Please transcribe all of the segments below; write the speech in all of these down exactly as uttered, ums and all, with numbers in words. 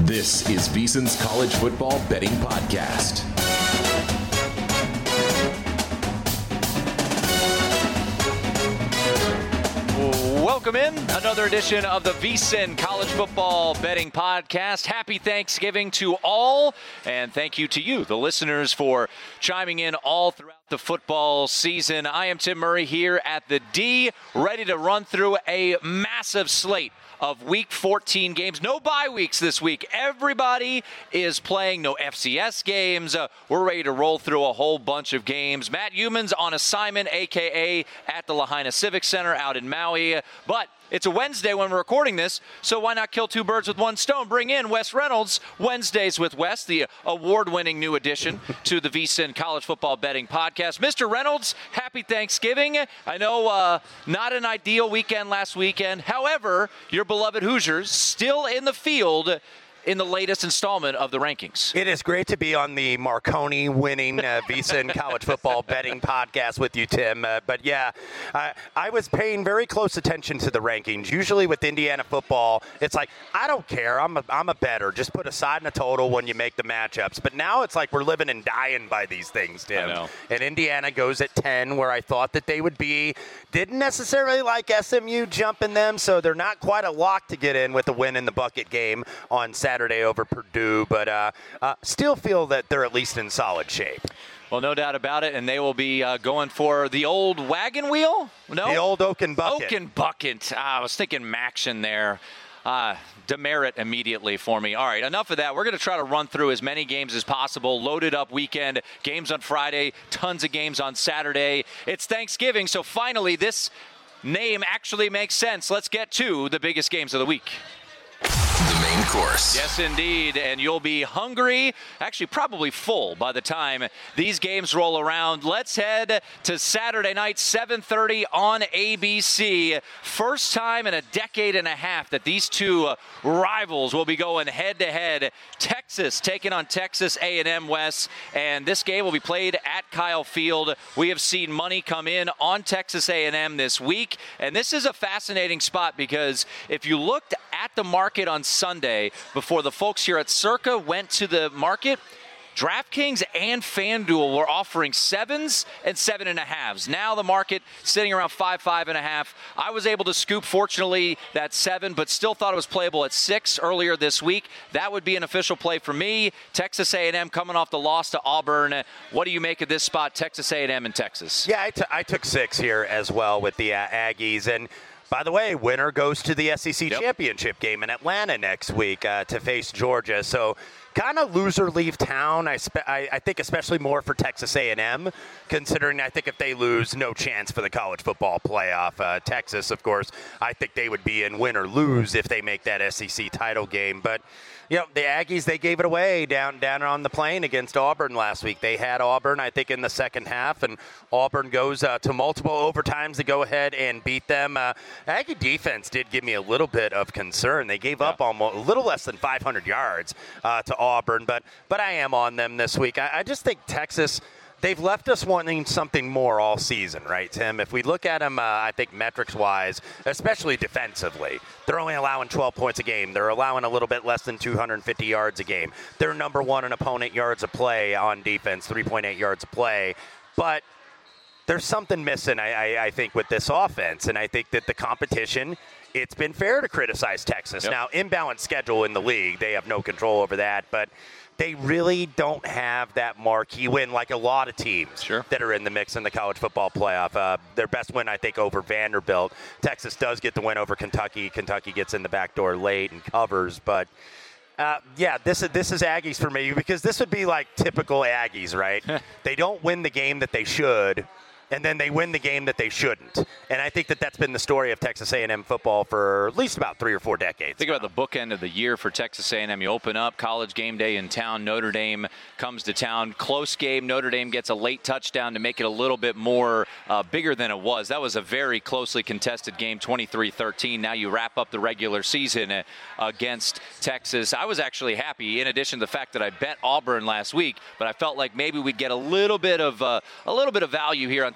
This is VSiN's College Football Betting Podcast. Welcome in another edition of the VSiN College Football Betting Podcast. Happy Thanksgiving to all, and thank you to you, the listeners, for chiming in all throughout the football season. I am Tim Murray here at the D, ready to run through a massive slate of Week fourteen games. No bye weeks this week. Everybody is playing. No F C S games. Uh, we're ready to roll through a whole bunch of games. Matt Youmans on assignment, a k a at the Lahaina Civic Center out in Maui. But it's a Wednesday when we're recording this, so why not kill two birds with one stone? Bring in Wes Reynolds, Wednesdays with Wes, the award-winning new addition to the VSiN College Football Betting Podcast. Mister Reynolds, happy Thanksgiving. I know uh, not an ideal weekend last weekend. However, your beloved Hoosiers still in the field in the latest installment of the rankings. It is great to be on the Marconi-winning uh, VSiN College Football Betting Podcast with you, Tim. Uh, but, yeah, I, I was paying very close attention to the rankings. Usually with Indiana football, it's like, I don't care. I'm a, I'm a bettor. Just put a side and a total when you make the matchups. But now it's like we're living and dying by these things, Tim. I know. And Indiana goes at ten, where I thought that they would be. Didn't necessarily like S M U jumping them, so they're not quite a lock to get in with a win in the bucket game on Saturday. Saturday over Purdue, but uh, uh, still feel that they're at least in solid shape. Well, no doubt about it, and they will be uh, going for the old wagon wheel? No? The old Oaken Bucket. Oaken Bucket. Ah, I was thinking Maction there. Uh, demerit immediately for me. All right, enough of that. We're going to try to run through as many games as possible. Loaded up weekend. Games on Friday. Tons of games on Saturday. It's Thanksgiving, so finally this name actually makes sense. Let's get to the biggest games of the week. The main course. Yes, indeed, and you'll be hungry, actually probably full by the time these games roll around. Let's head to Saturday night, seven thirty on A B C. First time in a decade and a half that these two uh, rivals will be going head-to-head. Texas taking on Texas A and M West, and this game will be played at Kyle Field. We have seen money come in on Texas A and M this week, and this is a fascinating spot because if you looked at the market on Sunday before the folks here at Circa went to the market, DraftKings and FanDuel were offering sevens and seven and a halves. Now the market sitting around five, five and a half. I was able to scoop, fortunately, that seven, but still thought it was playable at six earlier this week. That would be an official play for me. Texas A and M coming off the loss to Auburn. What do you make of this spot, Texas A and M in Texas? Yeah, I, t- I took six here as well with the uh, Aggies. And by the way, winner goes to the S E C yep. championship game in Atlanta next week uh, to face Georgia. So kind of loser leave town. I, spe- I, I think especially more for Texas A and M, considering I think if they lose, no chance for the college football playoff. Uh, Texas, of course, I think they would be in win or lose if they make that S E C title game. But you know, the Aggies, they gave it away down down on the plane against Auburn last week. They had Auburn, I think, in the second half, and Auburn goes uh, to multiple overtimes to go ahead and beat them. Uh, Aggie defense did give me a little bit of concern. They gave yeah. up almost a little less than five hundred yards uh, to Auburn, but but I am on them this week. I, I just think Texas, they've left us wanting something more all season, right, Tim? If we look at them, uh, I think metrics-wise, especially defensively, they're only allowing twelve points a game. They're allowing a little bit less than two hundred fifty yards a game. They're number one in opponent yards of play on defense, three point eight yards of play. But there's something missing, I, I, I think, with this offense, and I think that the competition, it's been fair to criticize Texas. Yep. Now, imbalanced schedule in the league, they have no control over that, but they really don't have that marquee win like a lot of teams sure. that are in the mix in the college football playoff. Uh, their best win, I think, over Vanderbilt. Texas does get the win over Kentucky. Kentucky gets in the back door late and covers. But, uh, yeah, this is, this is Aggies for me because this would be like typical Aggies, right? They don't win the game that they should, and then they win the game that they shouldn't. And I think that that's been the story of Texas A and M football for at least about three or four decades. Think now. about the bookend of the year for Texas A and M. You open up, college game day in town. Notre Dame comes to town. Close game. Notre Dame gets a late touchdown to make it a little bit more uh, bigger than it was. That was a very closely contested game, twenty-three thirteen. Now you wrap up the regular season uh, against Texas. I was actually happy, in addition to the fact that I bet Auburn last week, but I felt like maybe we'd get a little bit of uh, a little bit of value here on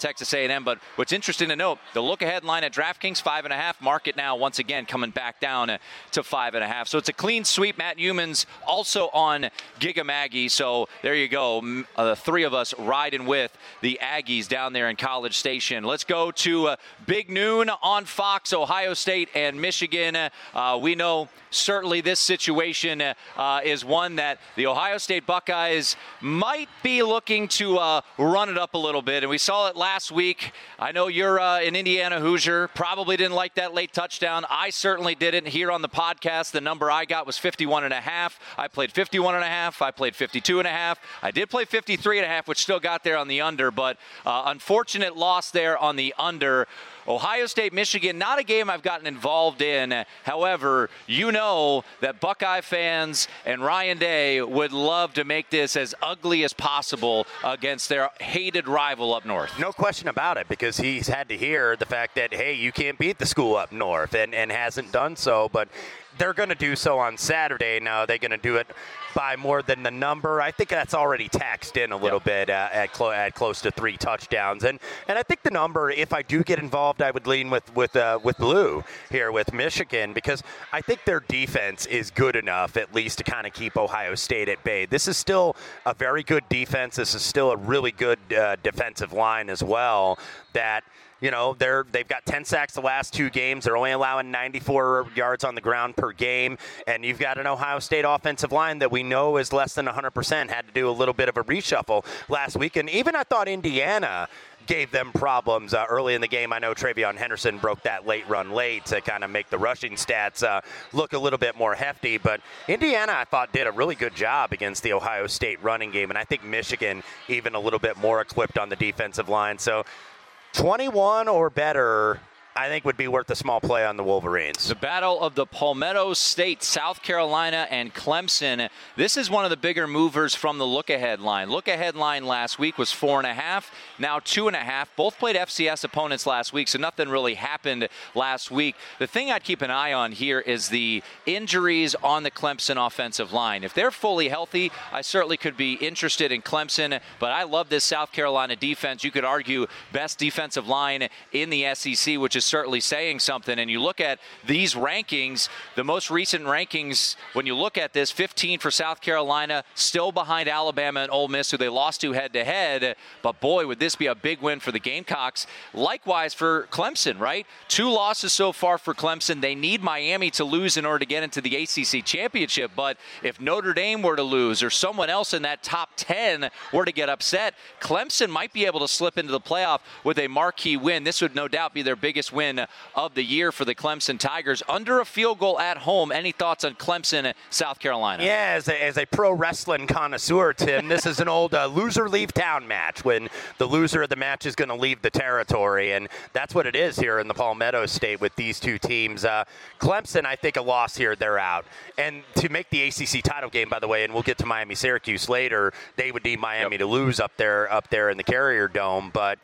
Texas A and M. But what's interesting to note, the look-ahead line at DraftKings, five and a half. Market now, once again, coming back down to five and a half. So it's a clean sweep. Matt Youmans also on Giga Maggie. So there you go. Uh, the three of us riding with the Aggies down there in College Station. Let's go to uh, Big Noon on Fox, Ohio State and Michigan. Uh, we know certainly this situation uh, is one that the Ohio State Buckeyes might be looking to uh, run it up a little bit. And we saw it last week. I know you're uh, an Indiana Hoosier. Probably didn't like that late touchdown. I certainly didn't. Here on the podcast, the number I got was fifty-one and a half. I played fifty-one and a half. I played fifty-two and a half. I did play fifty-three and a half, which still got there on the under, but uh, unfortunate loss there on the under. Ohio State, Michigan, not a game I've gotten involved in. However, you know that Buckeye fans and Ryan Day would love to make this as ugly as possible against their hated rival up north. No question about it, because he's had to hear the fact that, hey, you can't beat the school up north, and, and hasn't done so. But they're going to do so on Saturday. Now, are they going to do it by more than the number? I think that's already taxed in a little yep. bit uh, at, clo- at close to three touchdowns. And and I think the number, if I do get involved, I would lean with with uh, with Blue here with Michigan, because I think their defense is good enough at least to kind of keep Ohio State at bay. This is still a very good defense. This is still a really good uh, defensive line as well that – You know, they're, they've got ten sacks the last two games. They're only allowing ninety-four yards on the ground per game. And you've got an Ohio State offensive line that we know is less than one hundred percent. Had to do a little bit of a reshuffle last week. And even I thought Indiana gave them problems uh, early in the game. I know Travion Henderson broke that late run late to kind of make the rushing stats uh, look a little bit more hefty. But Indiana, I thought, did a really good job against the Ohio State running game. And I think Michigan even a little bit more equipped on the defensive line. So twenty-one or better, I think, would be worth a small play on the Wolverines. The battle of the Palmetto State, South Carolina and Clemson. This is one of the bigger movers from the look-ahead line. Look-ahead line last week was four and a half, now two and a half. Both played F C S opponents last week, so nothing really happened last week. The thing I'd keep an eye on here is the injuries on the Clemson offensive line. If they're fully healthy, I certainly could be interested in Clemson, but I love this South Carolina defense. You could argue best defensive line in the S E C, which is certainly saying something. And you look at these rankings, the most recent rankings, when you look at this, fifteen for South Carolina, still behind Alabama and Ole Miss, who they lost to head-to-head. But boy, would this be a big win for the Gamecocks. Likewise for Clemson, right? Two losses so far for Clemson. They need Miami to lose in order to get into the A C C championship. But if Notre Dame were to lose, or someone else in that top ten were to get upset, Clemson might be able to slip into the playoff with a marquee win. This would no doubt be their biggest win of the year for the Clemson Tigers. Under a field goal at home. Any thoughts on Clemson, South Carolina? Yeah, as a, as a pro wrestling connoisseur, Tim, this is an old uh, loser leave town match when the loser of the match is going to leave the territory, and that's what it is here in the Palmetto State with these two teams. Uh, Clemson, I think a loss here, they're out. And to make the A C C title game, by the way, and we'll get to Miami-Syracuse later, they would need Miami yep. to lose up there, up there in the Carrier Dome, but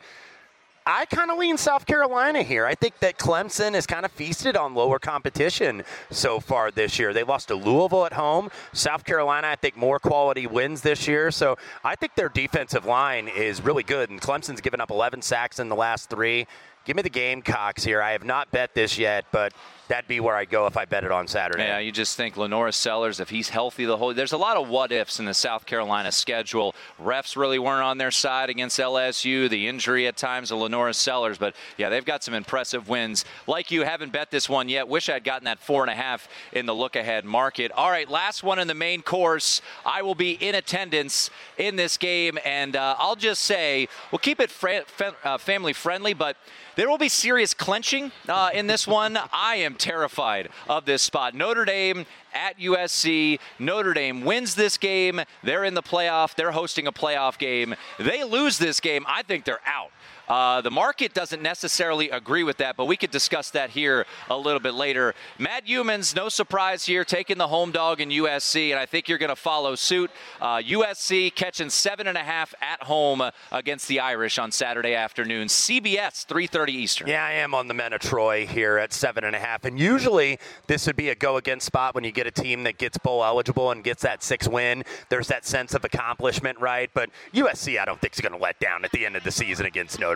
I kind of lean South Carolina here. I think that Clemson has kind of feasted on lower competition so far this year. They lost to Louisville at home. South Carolina, I think, more quality wins this year. So I think their defensive line is really good. And Clemson's given up eleven sacks in the last three. Give me the Gamecocks here. I have not bet this yet, but that'd be where I go if I bet it on Saturday. Yeah, you just think Lenoris Sellers, if he's healthy the whole – there's a lot of what-ifs in the South Carolina schedule. Refs really weren't on their side against L S U. The injury at times of Lenoris Sellers. But, yeah, they've got some impressive wins. Like you, haven't bet this one yet. Wish I'd gotten that four and a half in the look-ahead market. All right, last one in the main course. I will be in attendance in this game, and uh, I'll just say we'll keep it fr- fa- uh, family-friendly, but – there will be serious clenching uh, in this one. I am terrified of this spot. Notre Dame at U S C. Notre Dame wins this game. They're in the playoff. They're hosting a playoff game. They lose this game. I think they're out. Uh, the market doesn't necessarily agree with that, but we could discuss that here a little bit later. Matt Youmans, no surprise here, taking the home dog in U S C, and I think you're going to follow suit. Uh, U S C catching seven and a half at home against the Irish on Saturday afternoon. C B S, three thirty Eastern. Yeah, I am on the men of Troy here at seven and a half, and usually this would be a go-against spot when you get a team that gets bowl eligible and gets that six win. There's that sense of accomplishment, right? But U S C, I don't think is going to let down at the end of the season against Notre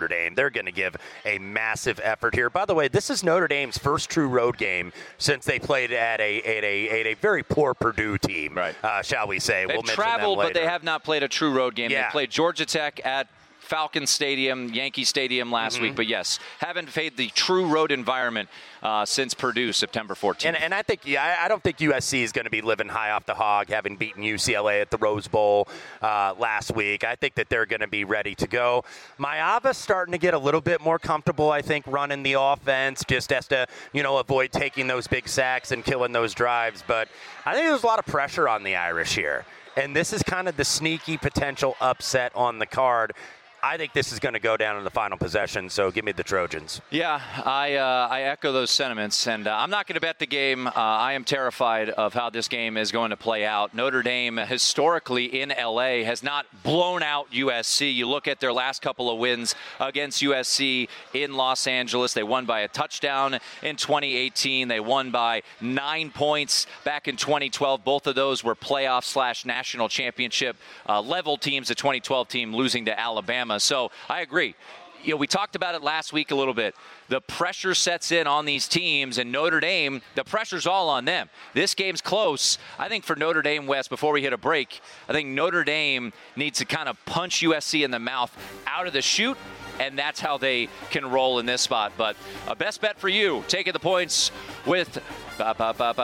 Notre Dame. They're going to give a massive effort here. By the way, this is Notre Dame's first true road game since they played at a at a, at a very poor Purdue team, right. uh, shall we say. They've we'll traveled, but they have not played a true road game. Yeah. They played Georgia Tech at Falcon Stadium, Yankee Stadium last mm-hmm. week. But, yes, haven't faced the true road environment uh, since Purdue, September fourteenth. And, and I think, yeah, I don't think U S C is going to be living high off the hog, having beaten U C L A at the Rose Bowl uh, last week. I think that they're going to be ready to go. Maiava's starting to get a little bit more comfortable, I think, running the offense, just has to, you know, avoid taking those big sacks and killing those drives. But I think there's a lot of pressure on the Irish here. And this is kind of the sneaky potential upset on the card. I think this is going to go down in the final possession, so give me the Trojans. Yeah, I uh, I echo those sentiments, and uh, I'm not going to bet the game. Uh, I am terrified of how this game is going to play out. Notre Dame, historically in L A, has not blown out U S C. You look at their last couple of wins against U S C in Los Angeles. They won by a touchdown in twenty eighteen. They won by nine points back in twenty twelve. Both of those were playoff slash national championship uh, level teams. The twenty twelve team losing to Alabama. So I agree. You know, we talked about it last week a little bit. The pressure sets in on these teams, and Notre Dame, the pressure's all on them. This game's close. I think for Notre Dame, West, before we hit a break, I think Notre Dame needs to kind of punch U S C in the mouth out of the chute, and that's how they can roll in this spot. But a best bet for you, taking the points with Matt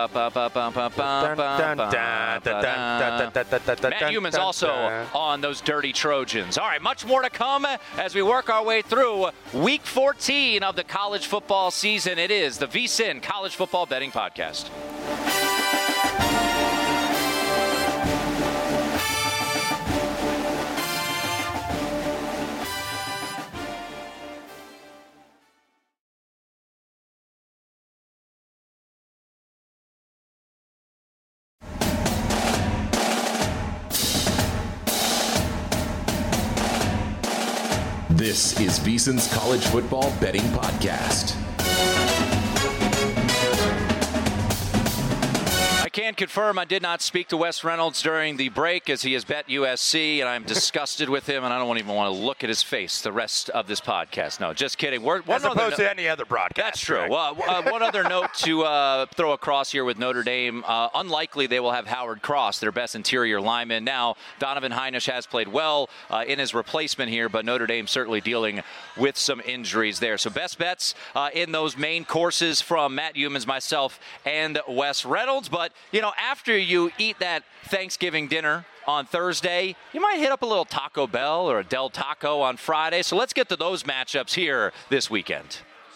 Humans also on those dirty Trojans. All right, much more to come as we work our way through week fourteen of the college football season. It is the V S I N College Football Betting Podcast. This is VSiN's College Football Betting Podcast. I can confirm I did not speak to Wes Reynolds during the break as he has bet U S C, and I'm disgusted with him, and I don't even want to look at his face the rest of this podcast. No, just kidding. We're, as opposed no- to any other broadcast. That's true. Right? Well, uh, one other note to uh, throw across here with Notre Dame. Uh, unlikely they will have Howard Cross, their best interior lineman. Now, Donovan Heinisch has played well uh, in his replacement here, but Notre Dame certainly dealing with some injuries there. So best bets uh, in those main courses from Matt Humans, myself, and Wes Reynolds. But, you know, after you eat that Thanksgiving dinner on Thursday, you might hit up a little Taco Bell or a Del Taco on Friday. So let's get to those matchups here this weekend.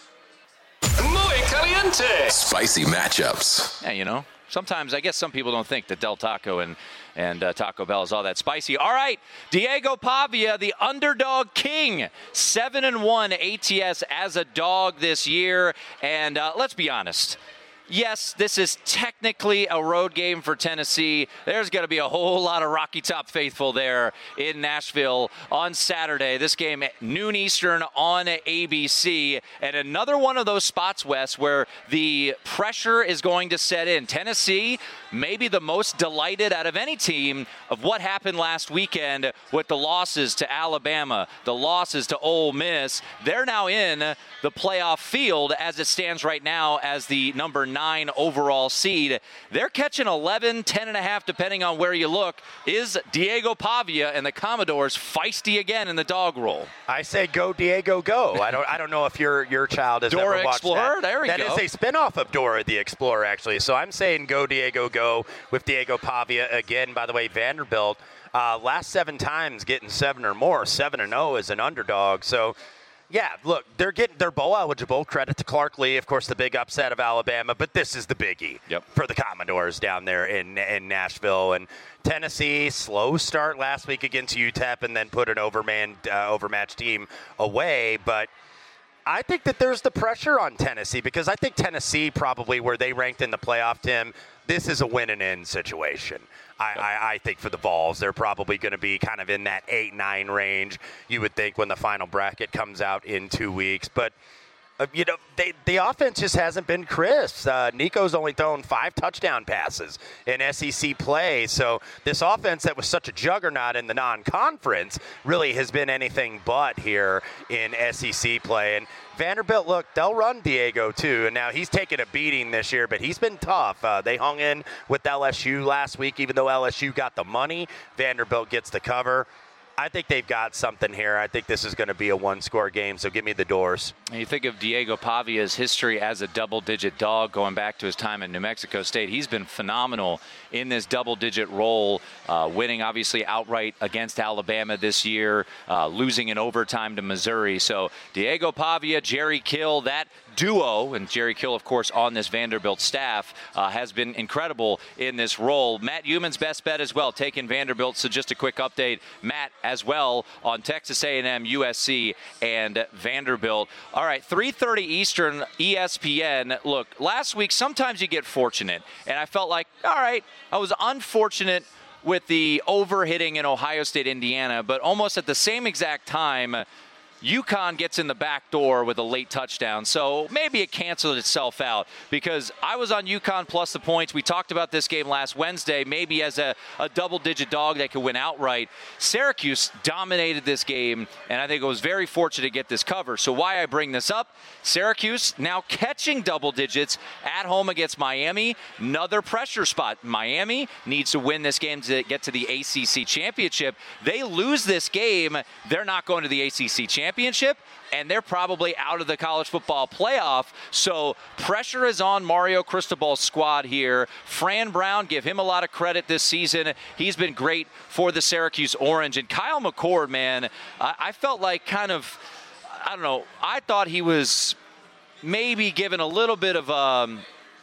Muy caliente. Spicy matchups. Yeah, you know, sometimes I guess some people don't think that Del Taco and, and uh, Taco Bell is all that spicy. All right, Diego Pavia, the underdog king, seven and one A T S as a dog this year. And uh, let's be honest. Yes, this is technically a road game for Tennessee. There's going to be a whole lot of Rocky Top faithful there in Nashville on Saturday. This game at noon Eastern on A B C. And another one of those spots, Wes, where the pressure is going to set in. Tennessee, maybe the most delighted out of any team of what happened last weekend with the losses to Alabama, the losses to Ole Miss. They're now in the playoff field as it stands right now as the number nine overall seed. They're catching eleven, ten and a half, depending on where you look. Is Diego Pavia and the Commodores feisty again in the dog roll? I say go Diego go. I don't I don't know if your your child has Dora ever watched Explorer? that. There we that go. That is a spinoff of Dora the Explorer, actually. So I'm saying go Diego go with Diego Pavia again. By the way, Vanderbilt, uh, last seven times getting seven or more, seven and oh as an underdog. So yeah, look, they're getting they're bowl eligible. Credit to Clark Lee, of course, the big upset of Alabama, but this is the biggie yep. for the Commodores down there in in Nashville. And Tennessee, slow start last week against U T E P, and then put an overman uh, overmatched team away. But I think that there's the pressure on Tennessee because I think Tennessee probably where they ranked in the playoff, Tim, this is a win and end situation. I, I, I think for the Vols, they're probably going to be kind of in that eight nine range, you would think, when the final bracket comes out in two weeks. But Uh, you know, they, the offense just hasn't been crisp. Uh, Nico's only thrown five touchdown passes in S E C play. So this offense that was such a juggernaut in the non-conference really has been anything but here in S E C play. And Vanderbilt, look, they'll run Diego too. And now he's taken a beating this year, but he's been tough. Uh, they hung in with L S U last week, even though L S U got the money. Vanderbilt gets the cover. I think they've got something here. I think this is going to be a one-score game, so give me the Doors. And you think of Diego Pavia's history as a double-digit dog going back to his time in New Mexico State. He's been phenomenal in this double-digit role, uh, winning obviously outright against Alabama this year, uh, losing in overtime to Missouri. So Diego Pavia, Jerry Kill, that duo, and Jerry Kill, of course, on this Vanderbilt staff, uh, has been incredible in this role. Matt Human's best bet as well, taking Vanderbilt. So just a quick update, Matt as well on Texas A and M, U S C, and Vanderbilt. All right, three thirty Eastern, E S P N. Look, last week, sometimes you get fortunate, and I felt like, all right, I was unfortunate with the overhitting in Ohio State, Indiana, but almost at the same exact time, UConn gets in the back door with a late touchdown. So maybe it canceled itself out because I was on UConn plus the points. We talked about this game last Wednesday, maybe as a, a double-digit dog that could win outright. Syracuse dominated this game, and I think it was very fortunate to get this cover. So why I bring this up, Syracuse now catching double digits at home against Miami. Another pressure spot. Miami needs to win this game to get to the A C C championship. They lose this game, they're not going to the A C C championship. Championship, and they're probably out of the college football playoff. So pressure is on Mario Cristobal's squad here. Fran Brown, give him a lot of credit this season. He's been great for the Syracuse Orange. And Kyle McCord, man, I, I felt like kind of, I don't know, I thought he was maybe given a little bit of um,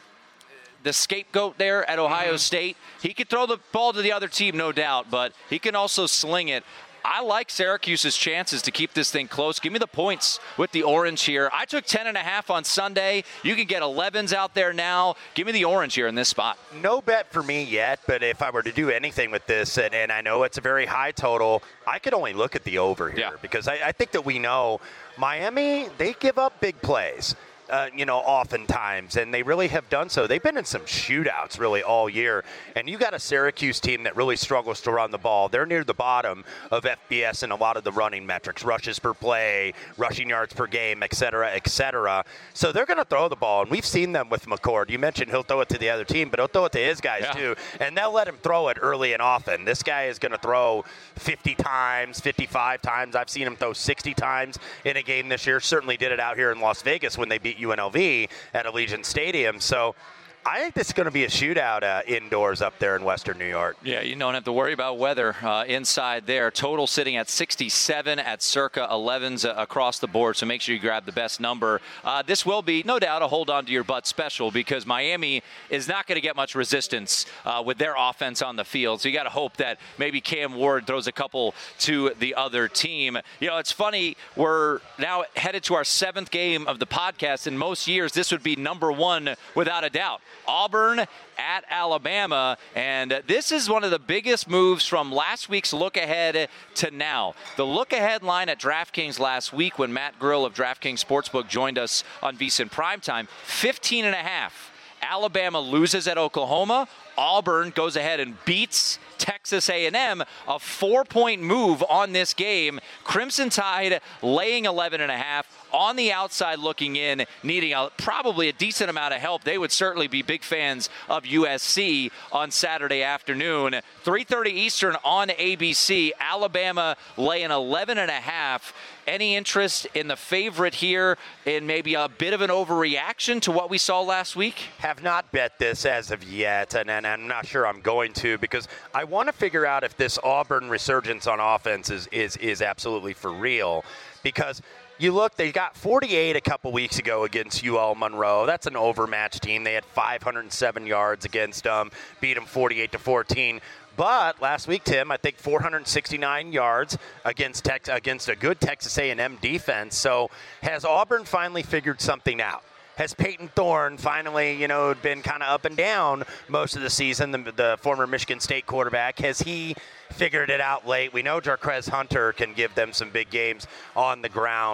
the scapegoat there at Ohio mm-hmm. State. He could throw the ball to the other team, no doubt, but he can also sling it. I like Syracuse's chances to keep this thing close. Give me the points with the Orange here. I took ten and a half on Sunday. You can get elevens out there now. Give me the Orange here in this spot. No bet for me yet, but if I were to do anything with this, and, and I know it's a very high total, I could only look at the over here yeah. because I, I think that we know Miami, they give up big plays. Uh, you know, oftentimes, and they really have done so. They've been in some shootouts really all year, and you got a Syracuse team that really struggles to run the ball. They're near the bottom of F B S in a lot of the running metrics, rushes per play, rushing yards per game, et cetera, et cetera. So they're going to throw the ball, and we've seen them with McCord. You mentioned he'll throw it to the other team, but he'll throw it to his guys yeah. too, and they'll let him throw it early and often. This guy is going to throw fifty times, fifty-five times. I've seen him throw sixty times in a game this year. Certainly did it out here in Las Vegas when they beat U N L V at Allegiant Stadium. So I think this is going to be a shootout uh, indoors up there in Western New York. Yeah, you don't have to worry about weather uh, inside there. Total sitting at sixty-seven at circa elevens uh, across the board, so make sure you grab the best number. Uh, this will be, no doubt, a hold on to your butt special because Miami is not going to get much resistance uh, with their offense on the field. So you got to hope that maybe Cam Ward throws a couple to the other team. You know, it's funny, we're now headed to our seventh game of the podcast. In most years, this would be number one without a doubt. Auburn at Alabama, and this is one of the biggest moves from last week's look ahead to now. The look ahead line at DraftKings last week when Matt Grill of DraftKings Sportsbook joined us on VSiN Primetime, fifteen and a half. Alabama loses at Oklahoma. Auburn goes ahead and beats Texas A and M, a four-point move on this game. Crimson Tide laying eleven and a half. On the outside looking in, needing a, probably a decent amount of help. They would certainly be big fans of U S C on Saturday afternoon. three thirty Eastern on A B C. Alabama laying eleven and a half. Any interest in the favorite here in maybe a bit of an overreaction to what we saw last week? Have not bet this as of yet, and, and I'm not sure I'm going to because I want to figure out if this Auburn resurgence on offense is, is, is absolutely for real. Because you look, they got forty-eight a couple weeks ago against U L Monroe. That's an overmatched team. They had five hundred seven yards against them, beat them forty-eight to fourteen. But last week, Tim, I think four hundred sixty-nine yards against Tex- against a good Texas A and M defense. So has Auburn finally figured something out? Has Peyton Thorne finally, you know, been kind of up and down most of the season, the, the former Michigan State quarterback? Has he figured it out late? We know Jarquez Hunter can give them some big games on the ground.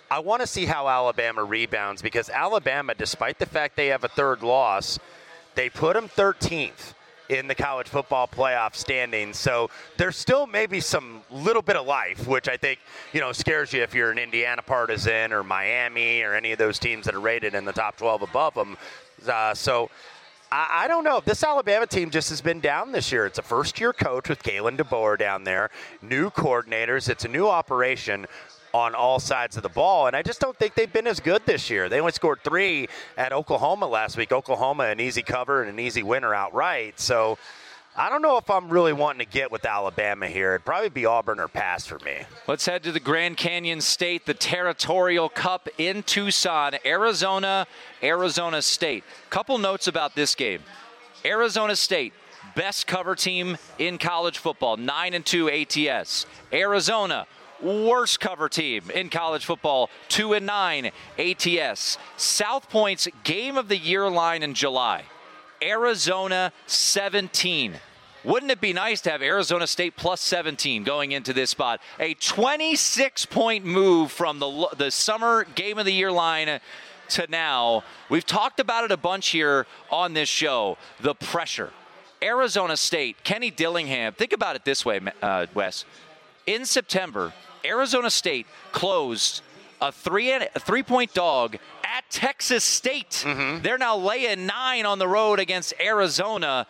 I want to see how Alabama rebounds because Alabama, despite the fact they have a third loss, they put them thirteenth in the college football playoff standings. So there's still maybe some little bit of life, which I think, you know, scares you if you're an Indiana partisan or Miami or any of those teams that are rated in the top twelve above them. Uh, so I, I don't know. This Alabama team just has been down this year. It's a first-year coach with Kalen DeBoer down there, new coordinators. It's a new operation on all sides of the ball, and I just don't think they've been as good this year. They only scored three at Oklahoma last week. Oklahoma, an easy cover and an easy winner outright. So I don't know if I'm really wanting to get with Alabama here. It'd probably be Auburn or pass for me. Let's head to the Grand Canyon State, the Territorial Cup in Tucson, Arizona, Arizona State. Couple notes about this game. Arizona State, best cover team in college football, nine and two A T S. Arizona, worst cover team in college football, two and nine A T S. South Point's game of the year line in July, Arizona seventeen. Wouldn't it be nice to have Arizona State plus seventeen going into this spot? A twenty-six point move from the the summer game of the year line to now. We've talked about it a bunch here on this show. The pressure. Arizona State, Kenny Dillingham. Think about it this way, uh, Wes. In September, Arizona State closed a three a three-point dog at Texas State. Mm-hmm. They're now laying nine on the road against Arizona.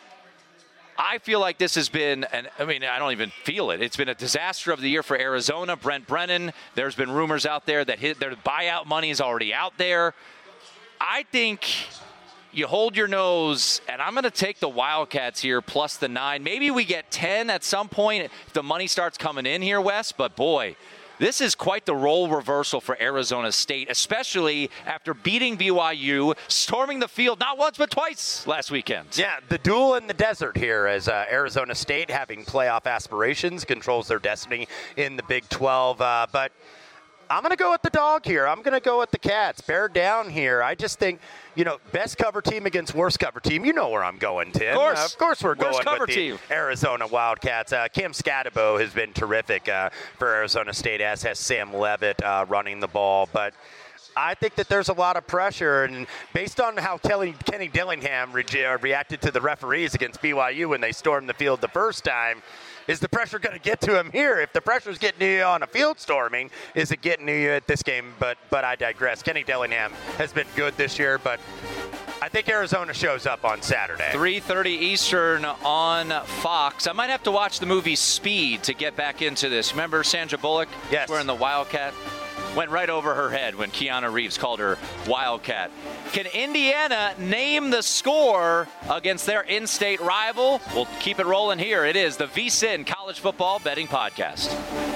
I feel like this has been, and I mean, I don't even feel it. It's been a disaster of the year for Arizona. Brent Brennan, there's been rumors out there that his, their buyout money is already out there. I think you hold your nose, and I'm going to take the Wildcats here plus the nine. Maybe we get ten at some point if the money starts coming in here, Wes. But, boy, this is quite the role reversal for Arizona State, especially after beating B Y U, storming the field not once but twice last weekend. Yeah, the duel in the desert here as uh, Arizona State, having playoff aspirations, controls their destiny in the Big twelve. Uh, but I'm going to go with the dog here. I'm going to go with the Cats. Bear down here. I just think, you know, best cover team against worst cover team. You know where I'm going, Tim. Of course. Uh, of course we're worst going cover with the team. Arizona Wildcats. Uh, Cam Scatabo has been terrific uh, for Arizona State, as has Sam Levitt uh, running the ball. But I think that there's a lot of pressure, and based on how Kelly, Kenny Dillingham re- reacted to the referees against B Y U when they stormed the field the first time, is the pressure going to get to him here? If the pressure's getting to you on a field storming, is it getting to you at this game? But but I digress. Kenny Dillingham has been good this year, but I think Arizona shows up on Saturday. three thirty Eastern on Fox. I might have to watch the movie Speed to get back into this. Remember Sandra Bullock? Yes. Wearing the Wildcat? Went right over her head when Keanu Reeves called her Wildcat. Can Indiana name the score against their in-state rival? We'll keep it rolling here. It is the VSiN College Football Betting Podcast.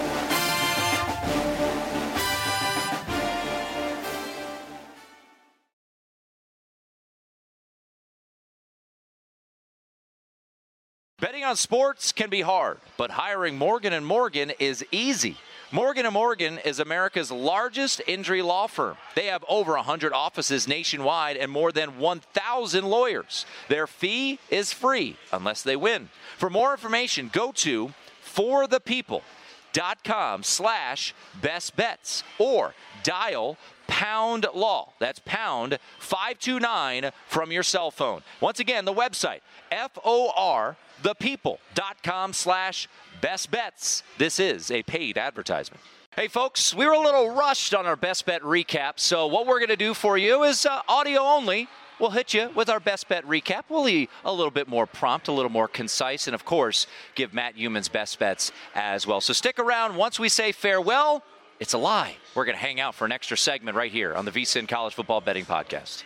Betting on sports can be hard, but hiring Morgan and Morgan is easy. Morgan and Morgan is America's largest injury law firm. They have over one hundred offices nationwide and more than one thousand lawyers. Their fee is free unless they win. For more information, go to forthepeople.com slash best bets or dial pound law. That's pound five two nine from your cell phone. Once again, the website, F O R thepeople.com slash best bets. This is a paid advertisement. Hey folks, we were a little rushed on our best bet recap, so what we're going to do for you is uh, audio only. We'll hit you with our best bet recap. We'll be a little bit more prompt, a little more concise, and of course, give Matt Youmans best bets as well. So stick around. Once we say farewell, it's a lie. We're going to hang out for an extra segment right here on the VSiN College Football Betting Podcast.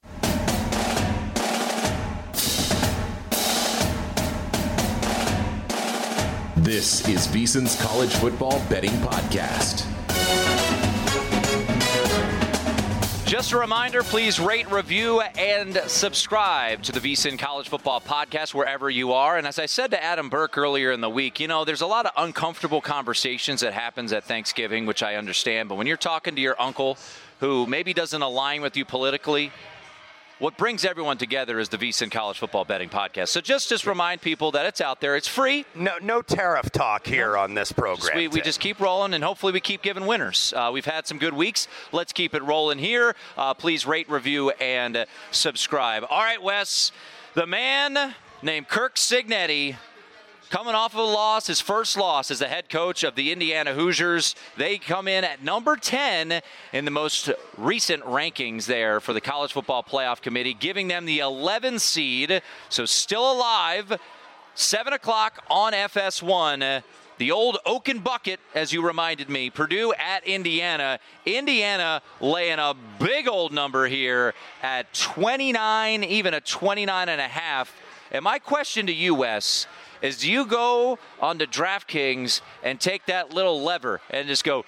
This is VSiN's College Football Betting Podcast. Just a reminder, please rate, review, and subscribe to the VSiN College Football Podcast wherever you are. And as I said to Adam Burke earlier in the week, you know, there's a lot of uncomfortable conversations that happens at Thanksgiving, which I understand. But when you're talking to your uncle who maybe doesn't align with you politically, what brings everyone together is the VSiN College Football Betting Podcast. So just just remind people that it's out there. It's free. No no tariff talk here on this program. Just, we, we just keep rolling, and hopefully we keep giving winners. Uh, we've had some good weeks. Let's keep it rolling here. Uh, please rate, review, and uh, subscribe. All right, Wes, the man named Kirk Cignetti, coming off of a loss, his first loss as the head coach of the Indiana Hoosiers. They come in at number ten in the most recent rankings there for the College Football Playoff Committee, giving them the eleven seed, so still alive. seven o'clock on F S one. The old Oaken Bucket, as you reminded me, Purdue at Indiana. Indiana laying a big old number here at twenty-nine, even a twenty-nine and a half. And my question to you, Wes, is do you go onto DraftKings and take that little lever and just go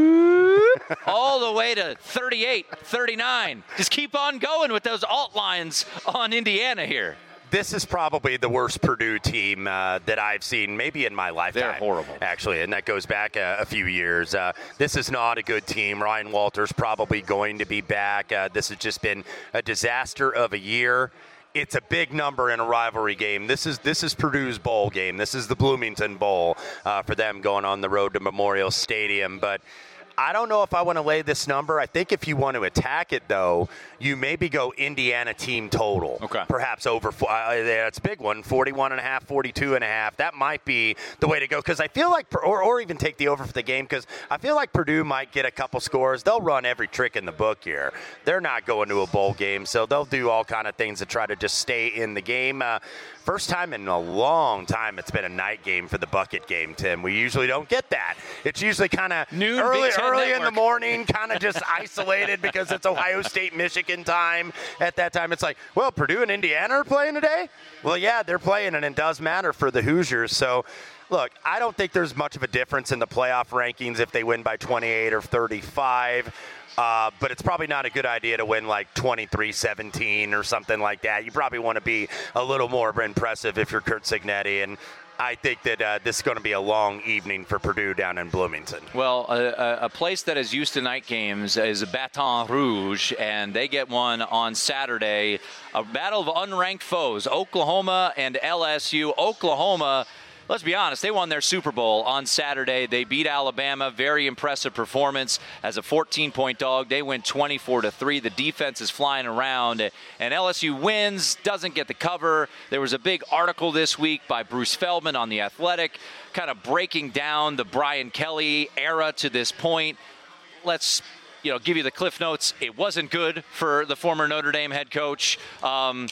all the way to thirty-eight, thirty-nine? Just keep on going with those alt lines on Indiana here. This is probably the worst Purdue team uh, that I've seen maybe in my lifetime. They're horrible. Actually, and that goes back a, a few years. Uh, this is not a good team. Ryan Walters probably going to be back. Uh, this has just been a disaster of a year. It's a big number in a rivalry game. This is this is Purdue's bowl game. This is the Bloomington Bowl uh, for them going on the road to Memorial Stadium. But I don't know if I want to lay this number. I think if you want to attack it, though, you maybe go Indiana team total. Okay. Perhaps over, uh, that's a big one, forty-one and a half, forty-two and a half. That might be the way to go because I feel like, or, or even take the over for the game because I feel like Purdue might get a couple scores. They'll run every trick in the book here. They're not going to a bowl game, so they'll do all kind of things to try to just stay in the game. Uh, First time in a long time it's been a night game for the bucket game, Tim. We usually don't get that. It's usually kind of early, early in the morning, kind of just isolated because it's Ohio State, Michigan time. At that time, it's like, well, Purdue and Indiana are playing today? Well, yeah, they're playing, and it does matter for the Hoosiers. So, look, I don't think there's much of a difference in the playoff rankings if they win by twenty-eight or thirty-five. Uh, but it's probably not a good idea to win like twenty-three seventeen or something like that. You probably want to be a little more impressive if you're Kirk Cignetti. And I think that uh, this is going to be a long evening for Purdue down in Bloomington. Well, a, a place that is used to night games is Baton Rouge, and they get one on Saturday. A battle of unranked foes, Oklahoma and L S U. Oklahoma, let's be honest, they won their Super Bowl on Saturday. They beat Alabama. Very impressive performance as a fourteen-point dog. They win twenty-four to three. The defense is flying around, and L S U wins, doesn't get the cover. There was a big article this week by Bruce Feldman on The Athletic, kind of breaking down the Brian Kelly era to this point. Let's you know, give you the Cliff Notes. It wasn't good for the former Notre Dame head coach. Um,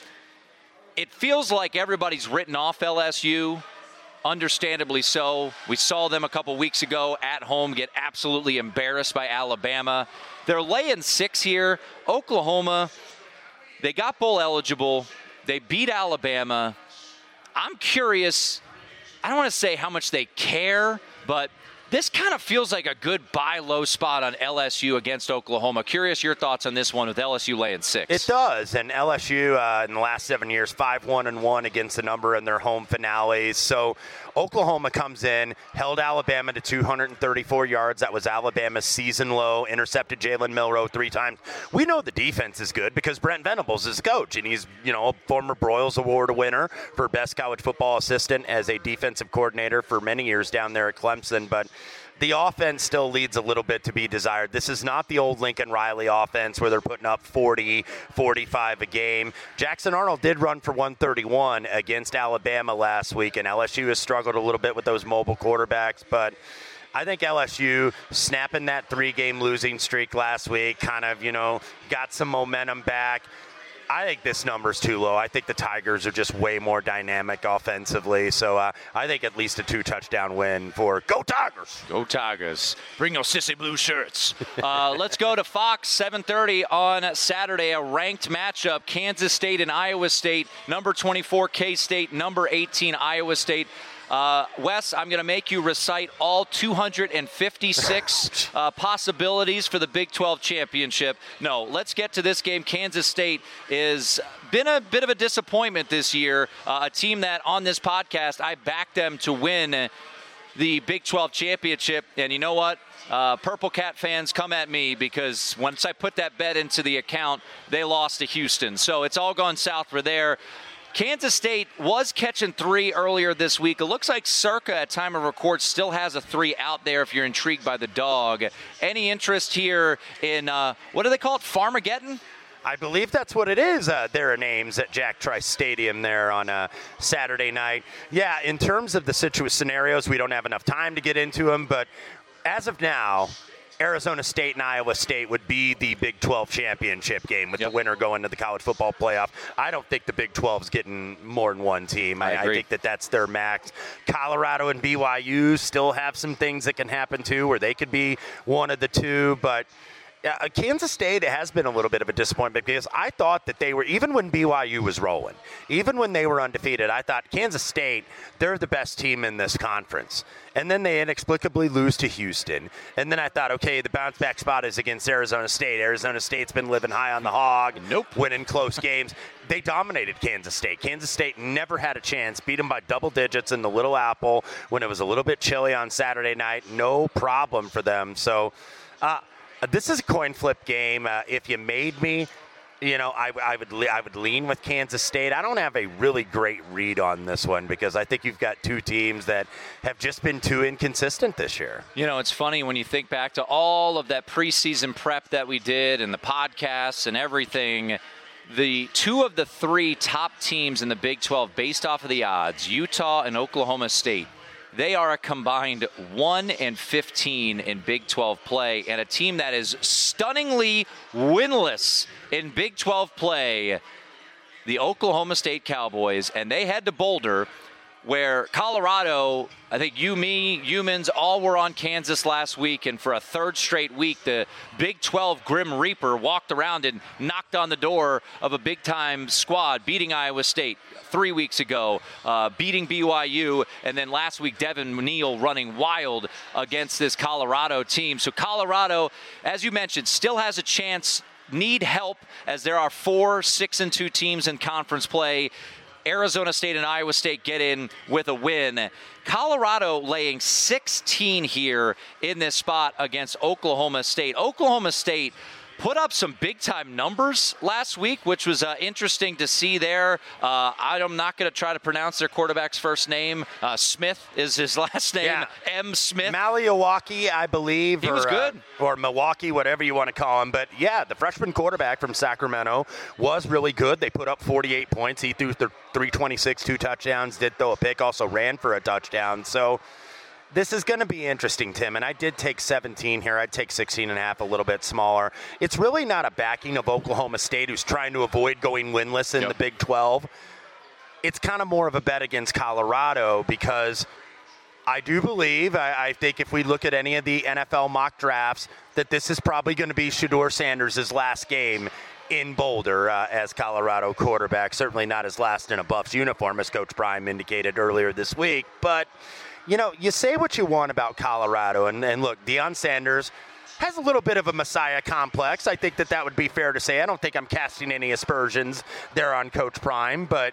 it feels like everybody's written off L S U. Understandably so. We saw them a couple weeks ago at home get absolutely embarrassed by Alabama. They're laying six here. Oklahoma, they got bowl eligible. They beat Alabama. I'm curious, I don't want to say how much they care, but this kind of feels like a good buy low spot on L S U against Oklahoma. Curious your thoughts on this one with L S U laying six. It does, and L S U uh, in the last seven years, five one and one against the number in their home finales. So Oklahoma comes in, held Alabama to two hundred thirty-four yards. That was Alabama's season low. Intercepted Jalen Milroe three times. We know the defense is good because Brent Venables is coach, and he's you know a former Broyles Award winner for best college football assistant as a defensive coordinator for many years down there at Clemson. But the offense still leaves a little bit to be desired. This is not the old Lincoln Riley offense where they're putting up forty, forty-five a game. Jackson Arnold did run for one thirty-one against Alabama last week, and L S U has struggled a little bit with those mobile quarterbacks, but I think L S U snapping that three-game losing streak last week kind of, you know, got some momentum back. I think this number's too low. I think the Tigers are just way more dynamic offensively. So uh, I think at least a two-touchdown win for Go Tigers. Go Tigers. Bring your sissy blue shirts. Uh, let's go to Fox, seven thirty on Saturday, a ranked matchup. Kansas State and Iowa State. Number twenty-four, K-State. Number eighteen, Iowa State. Uh, Wes, I'm going to make you recite all two hundred fifty-six uh, possibilities for the Big twelve championship. No, let's get to this game. Kansas State has been a bit of a disappointment this year. Uh, a team that on this podcast, I backed them to win the Big twelve championship. And you know what? Uh, Purple Cat fans, come at me, because once I put that bet into the account, they lost to Houston. So it's all gone south for there. Kansas State was catching three earlier this week. It looks like Circa, at time of record, still has a three out there if you're intrigued by the dog. Any interest here in, uh, what do they call it, Farmageddon? I believe that's what it is. Uh, there are names at Jack Trice Stadium there on a Saturday night. Yeah, in terms of the situ- scenarios, we don't have enough time to get into them, but as of now, Arizona State and Iowa State would be the Big twelve championship game, with yep. the winner going to the college football playoff. I don't think the Big twelve is getting more than one team. I, I, I think that that's their max. Colorado and B Y U still have some things that can happen too, where they could be one of the two, but Uh, Kansas State has been a little bit of a disappointment, because I thought that they were, even when B Y U was rolling, even when they were undefeated, I thought Kansas State, they're the best team in this conference. And then they inexplicably lose to Houston. And then I thought, okay, the bounce back spot is against Arizona State. Arizona State's been living high on the hog, nope. winning close games. They dominated Kansas State. Kansas State never had a chance, beat them by double digits in the Little Apple when it was a little bit chilly on Saturday night. No problem for them. So, uh, this is a coin flip game. Uh, if you made me, you know, I, I would le- I would lean with Kansas State. I don't have a really great read on this one, because I think you've got two teams that have just been too inconsistent this year. You know, it's funny when you think back to all of that preseason prep that we did and the podcasts and everything. The two of the three top teams in the Big twelve, based off of the odds, Utah and Oklahoma State, they are a combined one and fifteen in Big twelve play, and a team that is stunningly winless in Big twelve play, the Oklahoma State Cowboys. And they head to Boulder, where Colorado, I think you, me, humans, all were on Kansas last week, and for a third straight week, the Big twelve Grim Reaper walked around and knocked on the door of a big-time squad, beating Iowa State three weeks ago, uh, beating B Y U, and then last week, Devin Neal running wild against this Colorado team. So Colorado, as you mentioned, still has a chance, need help, as there are four six and two teams in conference play. Arizona State and Iowa State get in with a win. Colorado laying sixteen here in this spot against Oklahoma State. Oklahoma State put up some big-time numbers last week, which was uh, interesting to see there. Uh, I'm not going to try to pronounce their quarterback's first name. Uh, Smith is his last name. Yeah. M. Smith. Maliowaukee, I believe. He or, was good. Uh, or Milwaukee, whatever you want to call him. But, yeah, the freshman quarterback from Sacramento was really good. They put up forty-eight points. He threw three twenty-six, two touchdowns, did throw a pick, also ran for a touchdown. So this is going to be interesting, Tim, and I did take seventeen here. I'd take sixteen and a half, a little bit smaller. It's really not a backing of Oklahoma State, who's trying to avoid going winless in yep. the Big twelve. It's kind of more of a bet against Colorado, because I do believe, I, I think if we look at any of the N F L mock drafts, that this is probably going to be Shedeur Sanders' last game in Boulder uh, as Colorado quarterback. Certainly not his last in a Buffs uniform, as Coach Prime indicated earlier this week. But you know, you say what you want about Colorado, and, and look, Deion Sanders has a little bit of a Messiah complex. I think that that would be fair to say. I don't think I'm casting any aspersions there on Coach Prime, but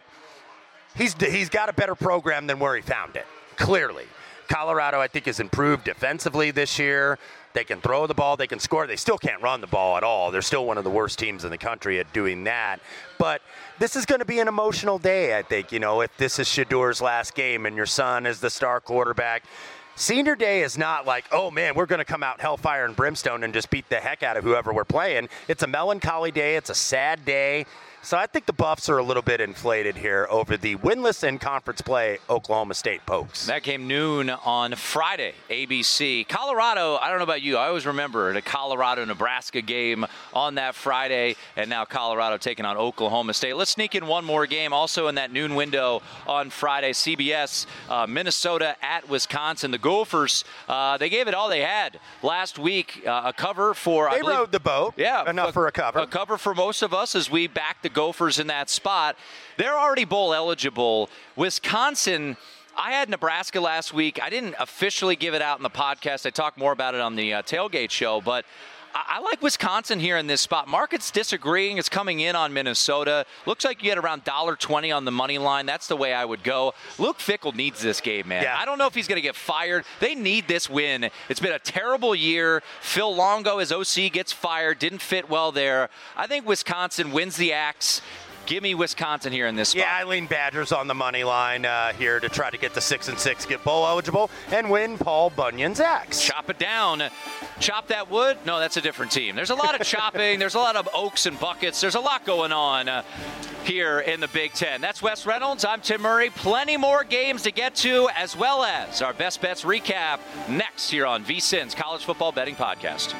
he's he's got a better program than where he found it, clearly. Colorado, I think, has improved defensively this year. They can throw the ball. They can score. They still can't run the ball at all. They're still one of the worst teams in the country at doing that. But this is going to be an emotional day, I think. You know, if this is Shedeur's last game and your son is the star quarterback. Senior day is not like, oh, man, we're going to come out hellfire and brimstone and just beat the heck out of whoever we're playing. It's a melancholy day. It's a sad day. So I think the Buffs are a little bit inflated here over the winless in conference play Oklahoma State Pokes. That game noon on Friday, A B C. Colorado, I don't know about you, I always remember the Colorado-Nebraska game on that Friday, and now Colorado taking on Oklahoma State. Let's sneak in one more game also in that noon window on Friday. C B S, uh, Minnesota at Wisconsin. The Gophers, uh, they gave it all they had last week. Uh, a cover for, They I believe, rode the boat. Yeah. Enough a, for a cover. A cover for most of us as we backed the Gophers in that spot. They're already bowl eligible. Wisconsin, I had Nebraska last week. I didn't officially give it out in the podcast. I talked more about it on the uh, tailgate show, but I like Wisconsin here in this spot. Market's disagreeing. It's coming in on Minnesota. Looks like you get around one dollar twenty on the money line. That's the way I would go. Luke Fickell needs this game, man. Yeah. I don't know if he's going to get fired. They need this win. It's been a terrible year. Phil Longo, as O C, gets fired. Didn't fit well there. I think Wisconsin wins the axe. Give me Wisconsin here in this spot. Yeah, I lean Badgers on the money line uh, here to try to get the six and six, get bowl eligible, and win Paul Bunyan's axe. Chop it down. Chop that wood? No, that's a different team. There's a lot of chopping. There's a lot of oaks and buckets. There's a lot going on uh, here in the Big Ten. That's Wes Reynolds. I'm Tim Murray. Plenty more games to get to, as well as our best bets recap next here on VSiN's College Football Betting Podcast.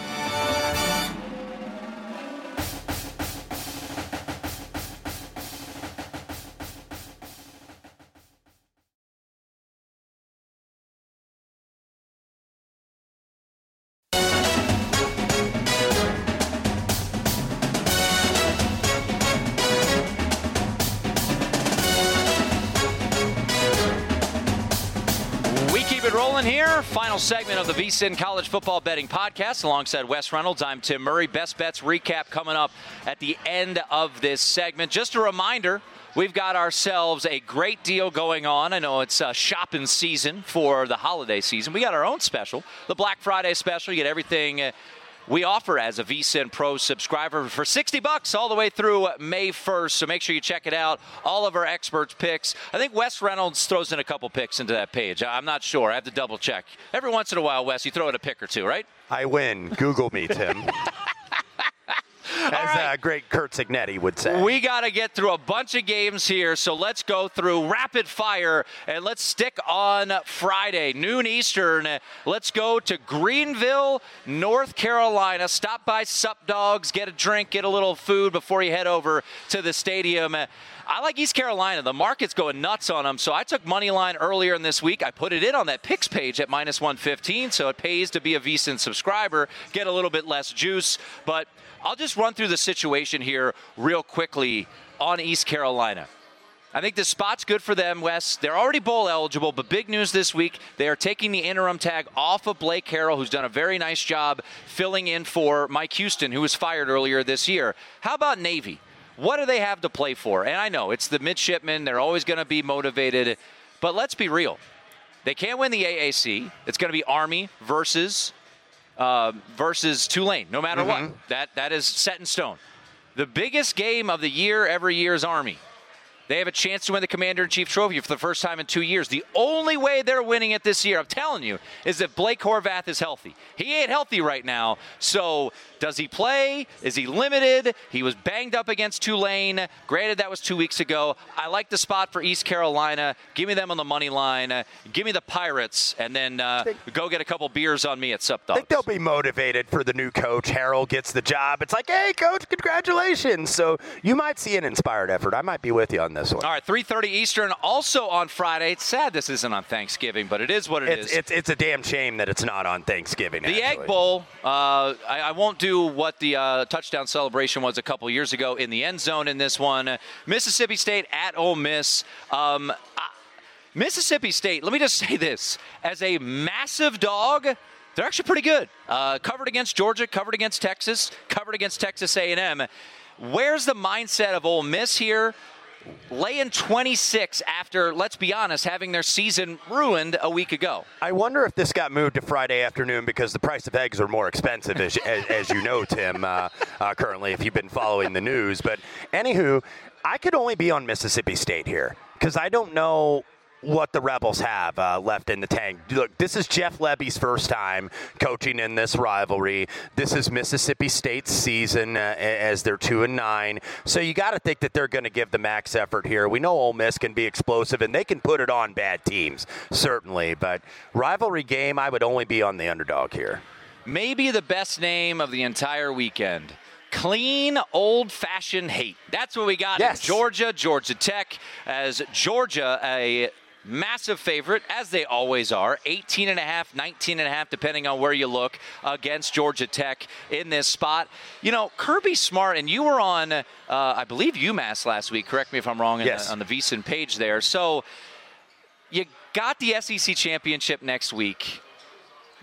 Rolling here, final segment of the VSiN College Football Betting Podcast. Alongside Wes Reynolds, I'm Tim Murray. Best bets recap coming up at the end of this segment. Just a reminder, we've got ourselves a great deal going on. I know it's uh, shopping season for the holiday season. We got our own special, the Black Friday special. You get everything uh, we offer as a VSiN Pro subscriber for sixty bucks all the way through May first. So make sure you check it out. All of our experts' picks. I think Wes Reynolds throws in a couple picks into that page. I'm not sure. I have to double check. Every once in a while, Wes, you throw in a pick or two, right? I win. Google me, Tim. As right. uh, great Kurt Signetti would say. We got to get through a bunch of games here, so let's go through rapid fire, and let's stick on Friday, noon Eastern. Let's go to Greenville, North Carolina. Stop by Sup Dogs, get a drink, get a little food before you head over to the stadium. I like East Carolina. The market's going nuts on them, so I took money line earlier in this week. I put it in on that picks page at minus one fifteen, so it pays to be a VSiN subscriber, get a little bit less juice. But I'll just run through the situation here real quickly on East Carolina. I think this spot's good for them, Wes. They're already bowl eligible, but big news this week, they are taking the interim tag off of Blake Harrell, who's done a very nice job filling in for Mike Houston, who was fired earlier this year. How about Navy? What do they have to play for? And I know it's the midshipmen. They're always going to be motivated. But let's be real. They can't win the A A C. It's going to be Army versus uh, versus Tulane, no matter mm-hmm. what. That That is set in stone. The biggest game of the year every year is Army. They have a chance to win the Commander-in-Chief Trophy for the first time in two years. The only way they're winning it this year, I'm telling you, is if Blake Horvath is healthy. He ain't healthy right now, so does he play? Is he limited? He was banged up against Tulane. Granted, that was two weeks ago. I like the spot for East Carolina. Give me them on the money line. Uh, give me the Pirates, and then uh, think, go get a couple beers on me at Sup Dogs. I think they'll be motivated for the new coach. Harrell gets the job. It's like, hey, coach, congratulations. So you might see an inspired effort. I might be with you on this one. All right, three thirty Eastern, also on Friday. It's sad this isn't on Thanksgiving, but it is what it it's, is. It's, it's a damn shame that it's not on Thanksgiving, The actually. Egg Bowl, uh, I, I won't do what the uh, touchdown celebration was a couple years ago in the end zone in this one. Mississippi State at Ole Miss. Um, I, Mississippi State, let me just say this. As a massive dog, they're actually pretty good. Uh, covered against Georgia, covered against Texas, covered against Texas A and M. Where's the mindset of Ole Miss here? Laying twenty-six after, let's be honest, having their season ruined a week ago. I wonder if this got moved to Friday afternoon because the price of eggs are more expensive, as, as, as you know, Tim, uh, uh, currently, if you've been following the news. But anywho, I could only be on Mississippi State here because I don't know what the Rebels have uh, left in the tank. Look, this is Jeff Lebby's first time coaching in this rivalry. This is Mississippi State's season uh, as they're two and nine. So you got to think that they're going to give the max effort here. We know Ole Miss can be explosive and they can put it on bad teams, certainly. But rivalry game, I would only be on the underdog here. Maybe the best name of the entire weekend. Clean, old-fashioned hate. That's what we got yes. in Georgia, Georgia Tech, as Georgia a massive favorite, as they always are, eighteen and a half, nineteen and a half, depending on where you look, against Georgia Tech in this spot. You know, Kirby Smart, and you were on, uh, I believe, UMass last week. Correct me if I'm wrong, in yes. the, on the VSiN page there. So you got the S E C championship next week.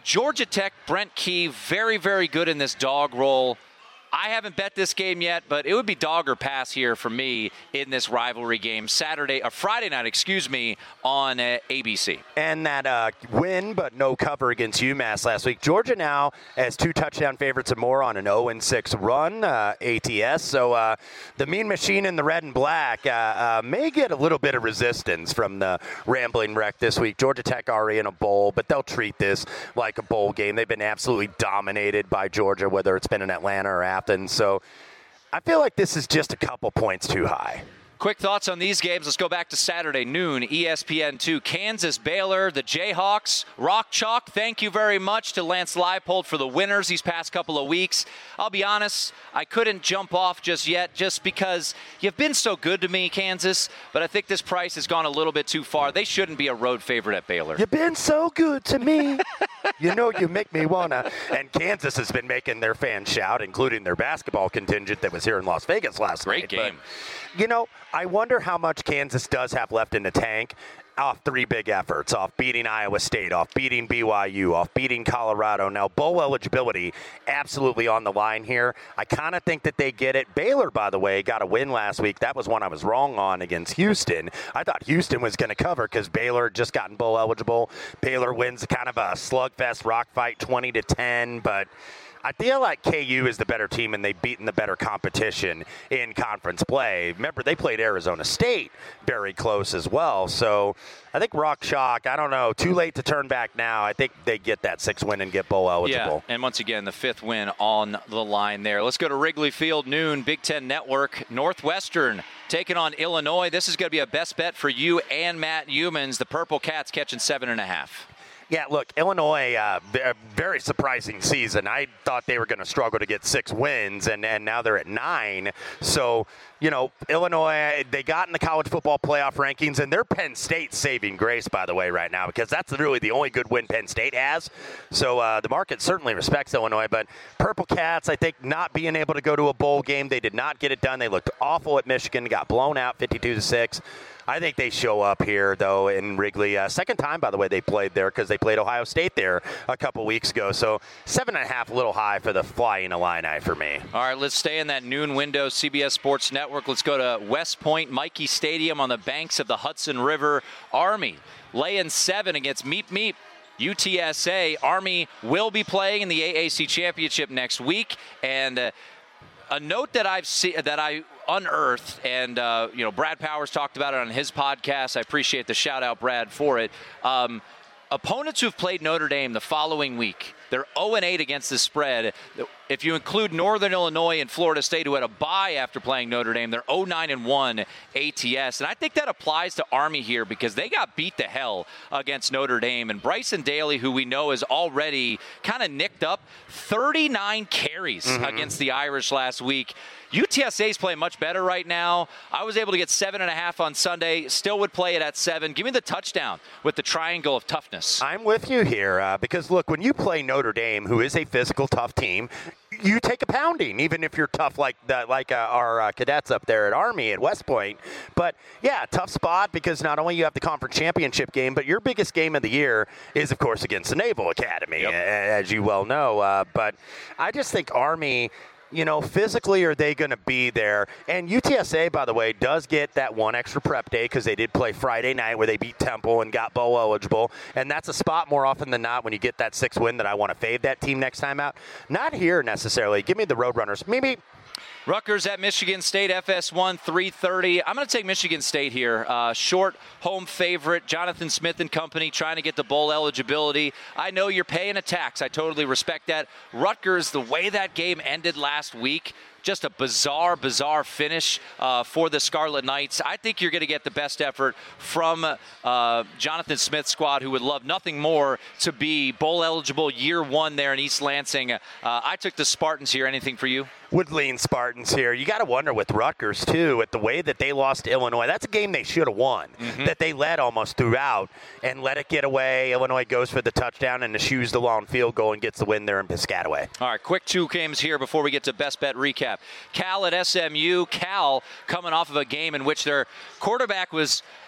Georgia Tech, Brent Key, very, very good in this dog role. I haven't bet this game yet, but it would be dog or pass here for me in this rivalry game Saturday, or Friday night, excuse me, on uh, A B C. And that uh, win, but no cover against UMass last week. Georgia now has two touchdown favorites or more on an oh and six run, uh, A T S. So uh, the Mean Machine in the red and black uh, uh, may get a little bit of resistance from the Rambling Wreck this week. Georgia Tech already in a bowl, but they'll treat this like a bowl game. They've been absolutely dominated by Georgia, whether it's been in Atlanta or Athens. So I feel like this is just a couple points too high. Quick thoughts on these games. Let's go back to Saturday, noon, E S P N two. Kansas, Baylor, the Jayhawks, Rock Chalk. Thank you very much to Lance Leipold for the winners these past couple of weeks. I'll be honest, I couldn't jump off just yet just because you've been so good to me, Kansas, but I think this price has gone a little bit too far. They shouldn't be a road favorite at Baylor. You've been so good to me. You know you make me wanna. And Kansas has been making their fans shout, including their basketball contingent that was here in Las Vegas last Great night. Great game. But, you know, I wonder how much Kansas does have left in the tank off three big efforts, off beating Iowa State, off beating B Y U, off beating Colorado. Now, bowl eligibility absolutely on the line here. I kind of think that they get it. Baylor, by the way, got a win last week. That was one I was wrong on against Houston. I thought Houston was going to cover because Baylor had just gotten bowl eligible. Baylor wins kind of a slugfest rock fight twenty to ten, but I feel like K U is the better team, and they've beaten the better competition in conference play. Remember, they played Arizona State very close as well. So I think Rock Chalk, I don't know, too late to turn back now. I think they get that sixth win and get bowl eligible. Yeah, and once again, the fifth win on the line there. Let's go to Wrigley Field, noon, Big Ten Network. Northwestern taking on Illinois. This is going to be a best bet for you and Matt Humans. The Purple Cats catching seven and a half. Yeah, look, Illinois, uh, a very surprising season. I thought they were going to struggle to get six wins, and, and now they're at nine. So, you know, Illinois, they got in the college football playoff rankings, and they're Penn State saving grace, by the way, right now, because that's really the only good win Penn State has. So uh, the market certainly respects Illinois, but Purple Cats, I think, not being able to go to a bowl game, they did not get it done. They looked awful at Michigan, got blown out fifty-two to six. I think they show up here, though, in Wrigley. Uh, second time, by the way, they played there because they played Ohio State there a couple weeks ago. So seven and a half, a little high for the Flying Illini for me. All right, let's stay in that noon window, C B S Sports Network. Let's go to West Point, Mikey Stadium on the banks of the Hudson River. Army laying seven against Meep Meep. U T S A. Army will be playing in the A A C Championship next week. And uh, a note that I've seen that I unearthed, and uh, you know, Brad Powers talked about it on his podcast. I appreciate the shout out, Brad, for it. Um, opponents who've played Notre Dame the following week, they're oh and eight against the spread. If you include Northern Illinois and Florida State, who had a bye after playing Notre Dame, they're oh nine and one A T S. And I think that applies to Army here because they got beat to hell against Notre Dame. And Bryson Daly, who we know is already kind of nicked up, thirty-nine carries mm-hmm. against the Irish last week. U T S A is playing much better right now. I was able to get seven and a half on Sunday. Still would play it at seven. Give me the touchdown with the triangle of toughness. I'm with you here uh, because, look, when you play Notre Dame, who is a physical, tough team, you take a pounding, even if you're tough like the, like uh, our uh, cadets up there at Army at West Point. But, yeah, tough spot because not only you have the conference championship game, but your biggest game of the year is, of course, against the Naval Academy, yep. as you well know. Uh, but I just think Army, you know, physically are they going to be there? And U T S A, by the way, does get that one extra prep day because they did play Friday night where they beat Temple and got bowl eligible. And that's a spot more often than not when you get that sixth win that I want to fade that team next time out. Not here necessarily. Give me the Roadrunners. Maybe Rutgers at Michigan State, F S one, three thirty. I'm going to take Michigan State here. Uh, short home favorite, Jonathan Smith and company trying to get the bowl eligibility. I know you're paying a tax. I totally respect that. Rutgers, the way that game ended last week, just a bizarre, bizarre finish uh, for the Scarlet Knights. I think you're going to get the best effort from uh, Jonathan Smith's squad, who would love nothing more to be bowl eligible year one there in East Lansing. Uh, I took the Spartans here. Anything for you? Would lean Spartans here. You got to wonder with Rutgers, too, with the way that they lost to Illinois. That's a game they should have won, mm-hmm. that they led almost throughout and let it get away. Illinois goes for the touchdown and eschews the long field goal and gets the win there in Piscataway. All right, quick two games here before we get to best bet recap. Cal at S M U. Cal coming off of a game in which their quarterback was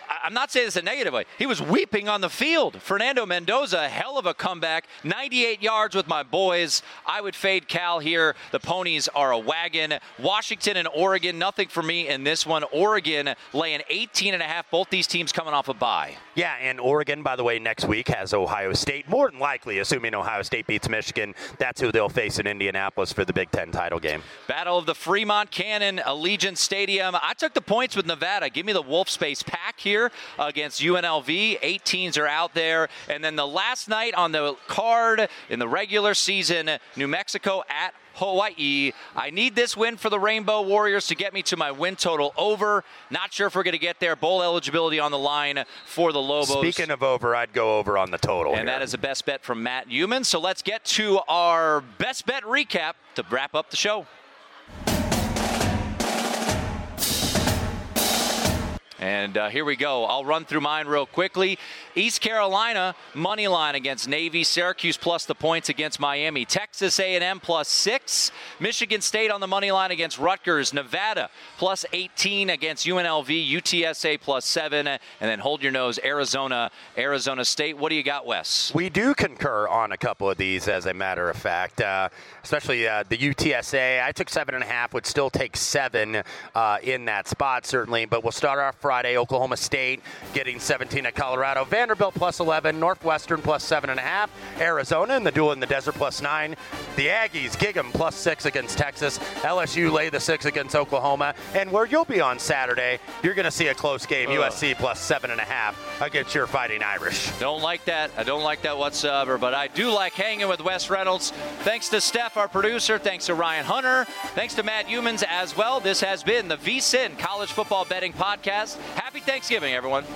I'm not saying this in a negative way. He was weeping on the field. Fernando Mendoza, hell of a comeback. ninety-eight yards with my boys. I would fade Cal here. The Ponies are a wagon. Washington and Oregon, nothing for me in this one. Oregon laying eighteen and a half. Both these teams coming off a bye. Yeah, and Oregon, by the way, next week has Ohio State. More than likely, assuming Ohio State beats Michigan, that's who they'll face in Indianapolis for the Big Ten title game. Battle of the Fremont Cannon, Allegiant Stadium. I took the points with Nevada. Give me the Wolf Space Pack here against U N L V. Eight teams are out there. And then the last night on the card in the regular season, New Mexico at Hawaii. I need this win for the Rainbow Warriors to get me to my win total over. Not sure if we're going to get there. Bowl eligibility on the line for the Lobos. Speaking of over, I'd go over on the total. And here. that is the best bet from Matt Human. So let's get to our best bet recap to wrap up the show. And uh, here we go. I'll run through mine real quickly. East Carolina, money line against Navy. Syracuse plus the points against Miami. Texas A and M plus six. Michigan State on the money line against Rutgers. Nevada plus eighteen against U N L V. U T S A plus seven. And then hold your nose, Arizona, Arizona State. What do you got, Wes? We do concur on a couple of these, as a matter of fact, uh, especially uh, the U T S A. I took seven and a half, would still take seven uh, in that spot, certainly. But we'll start off Friday. Oklahoma State getting seventeen at Colorado. Vanderbilt plus eleven. Northwestern plus seven and a half. Arizona in the duel in the desert plus nine. The Aggies gig 'em plus six against Texas. L S U lay the six against Oklahoma. And where you'll be on Saturday, you're going to see a close game. Ugh. U S C plus seven and a half against your Fighting Irish. Don't like that. I don't like that whatsoever. But I do like hanging with Wes Reynolds. Thanks to Steph, our producer. Thanks to Ryan Hunter. Thanks to Matt Humans as well. This has been the VSiN College Football Betting Podcast. Happy Thanksgiving, everyone.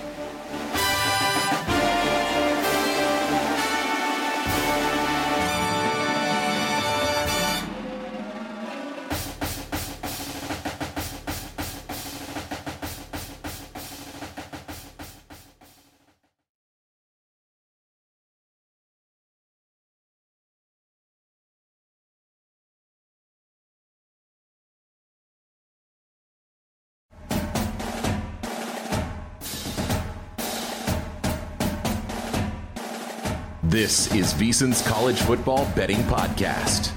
This is VSiN's College Football Betting Podcast.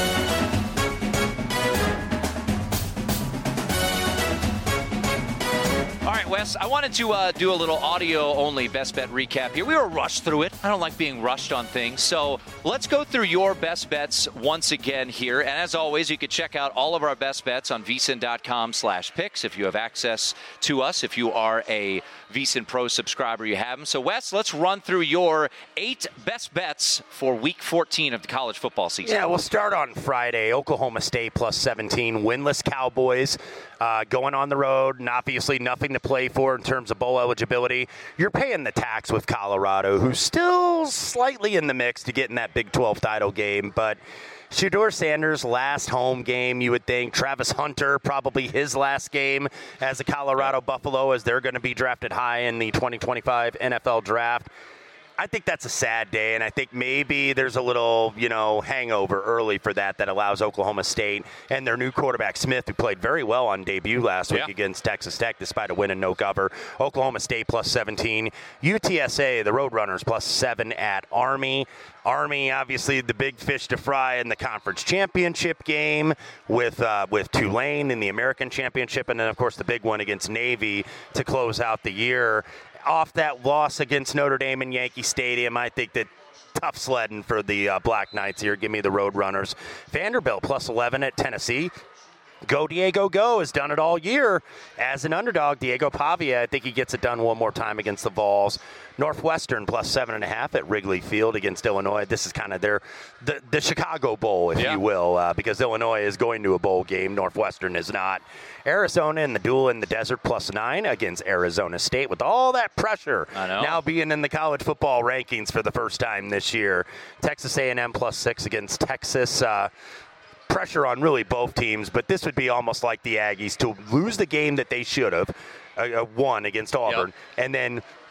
All right, Wes, I wanted to uh, do a little audio-only best bet recap here. We were rushed through it. I don't like being rushed on things. So let's go through your best bets once again here. And as always, you can check out all of our best bets on vsin.com slash picks if you have access to us. If you are a VSiN Pro subscriber, you have them. So, Wes, let's run through your eight best bets for Week fourteen of the college football season. Yeah, we'll start on Friday. Oklahoma State plus seventeen. Winless Cowboys uh, going on the road, and obviously nothing to play for in terms of bowl eligibility. You're paying the tax with Colorado, who's still slightly in the mix to get in that Big twelve title game, but Shedeur Sanders' last home game, you would think. Travis Hunter, probably his last game as a Colorado Buffalo, as they're going to be drafted high in the twenty twenty-five N F L draft. I think that's a sad day, and I think maybe there's a little, you know, hangover early for that that allows Oklahoma State and their new quarterback, Smith, who played very well on debut last week yeah. against Texas Tech despite a win and no cover. Oklahoma State plus seventeen. U T S A, the Roadrunners, plus seven at Army. Army, obviously, the big fish to fry in the conference championship game with uh, with Tulane in the American Championship, and then, of course, the big one against Navy to close out the year. Off that loss against Notre Dame in Yankee Stadium, I think that tough sledding for the uh, Black Knights here. Give me the Roadrunners. Vanderbilt plus eleven at Tennessee. Go, Diego, go, has done it all year as an underdog. Diego Pavia, I think he gets it done one more time against the Vols. Northwestern plus seven and a half at Wrigley Field against Illinois. This is kind of their the, the Chicago Bowl, if yeah. you will, uh, because Illinois is going to a bowl game. Northwestern is not. Arizona in the duel in the desert plus nine against Arizona State with all that pressure now being in the college football rankings for the first time this year. Texas A and M plus six against Texas. Uh, pressure on really both teams, but this would be almost like the Aggies to lose the game that they should have uh, won against Auburn, yep. and then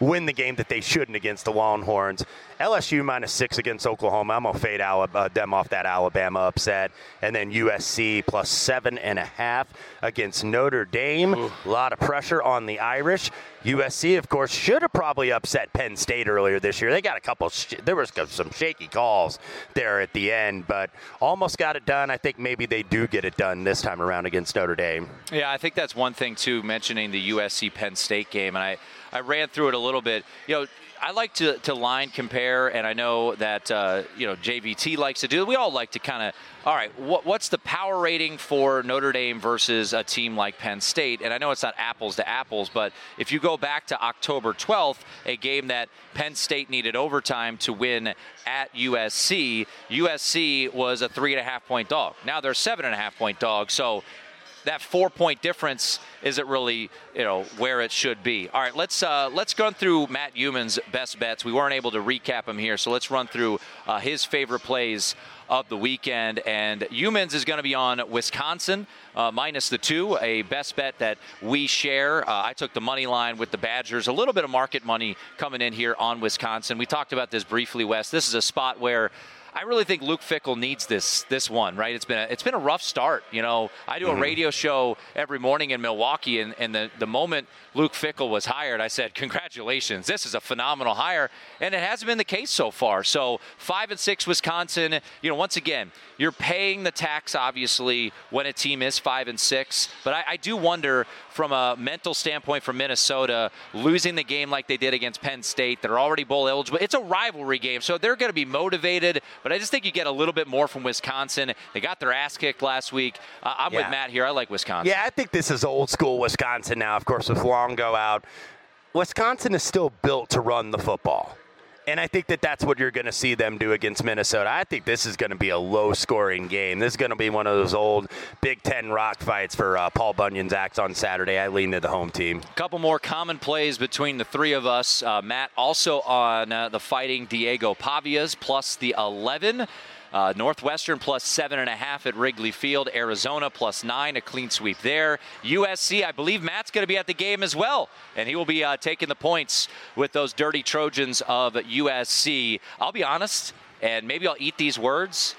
win the game that they shouldn't against the Longhorns. L S U minus six against Oklahoma. I'm going to fade Alabama, uh, them off that Alabama upset. And then U S C plus seven and a half against Notre Dame. Ooh. A lot of pressure on the Irish. U S C, of course, should have probably upset Penn State earlier this year. They got a couple, sh- there was some shaky calls there at the end, but almost got it done. I think maybe they do get it done this time around against Notre Dame. Yeah, I think that's one thing, too, mentioning the U S C Penn State game. And I, I ran through it a little bit. You know, I like to, to line compare, and I know that, uh, you know, J V T likes to do it. We all like to kind of, all right, what, what's the power rating for Notre Dame versus a team like Penn State? And I know it's not apples to apples, but if you go back to October twelfth, a game that Penn State needed overtime to win at U S C, U S C was a three and a half point dog. Now they're seven and a half point dog. So that four-point difference isn't really, you know, where it should be. All right, let's uh, let's go through Matt Human's best bets. We weren't able to recap them here, so let's run through uh, his favorite plays of the weekend. And Humans is going to be on Wisconsin uh, minus the two, a best bet that we share. Uh, I took the money line with the Badgers. A little bit of market money coming in here on Wisconsin. We talked about this briefly, Wes. This is a spot where I really think Luke Fickell needs this this one, right? It's been a, it's been a rough start. You know, I do a mm-hmm. radio show every morning in Milwaukee, and, and the, the moment Luke Fickell was hired, I said, congratulations, this is a phenomenal hire, and it hasn't been the case so far. So five and six Wisconsin, you know, once again, you're paying the tax, obviously, when a team is five and six, but I, I do wonder from a mental standpoint for Minnesota, losing the game like they did against Penn State, they're already bowl eligible. It's a rivalry game, so they're going to be motivated. But I just think you get a little bit more from Wisconsin. They got their ass kicked last week. Uh, I'm yeah. with Matt here. I like Wisconsin. Yeah, I think this is old school Wisconsin now, of course, with Longo out. Wisconsin is still built to run the football. And I think that that's what you're going to see them do against Minnesota. I think this is going to be a low-scoring game. This is going to be one of those old Big Ten rock fights for uh, Paul Bunyan's axe on Saturday. I lean to the home team. A couple more common plays between the three of us. Uh, Matt also on uh, the Fighting Diego Pavias plus the eleven. Uh, Northwestern plus seven and a half at Wrigley Field. Arizona plus nine, a clean sweep there. U S C, I believe Matt's going to be at the game as well, and he will be uh, taking the points with those dirty Trojans of U S C. I'll be honest, and maybe I'll eat these words.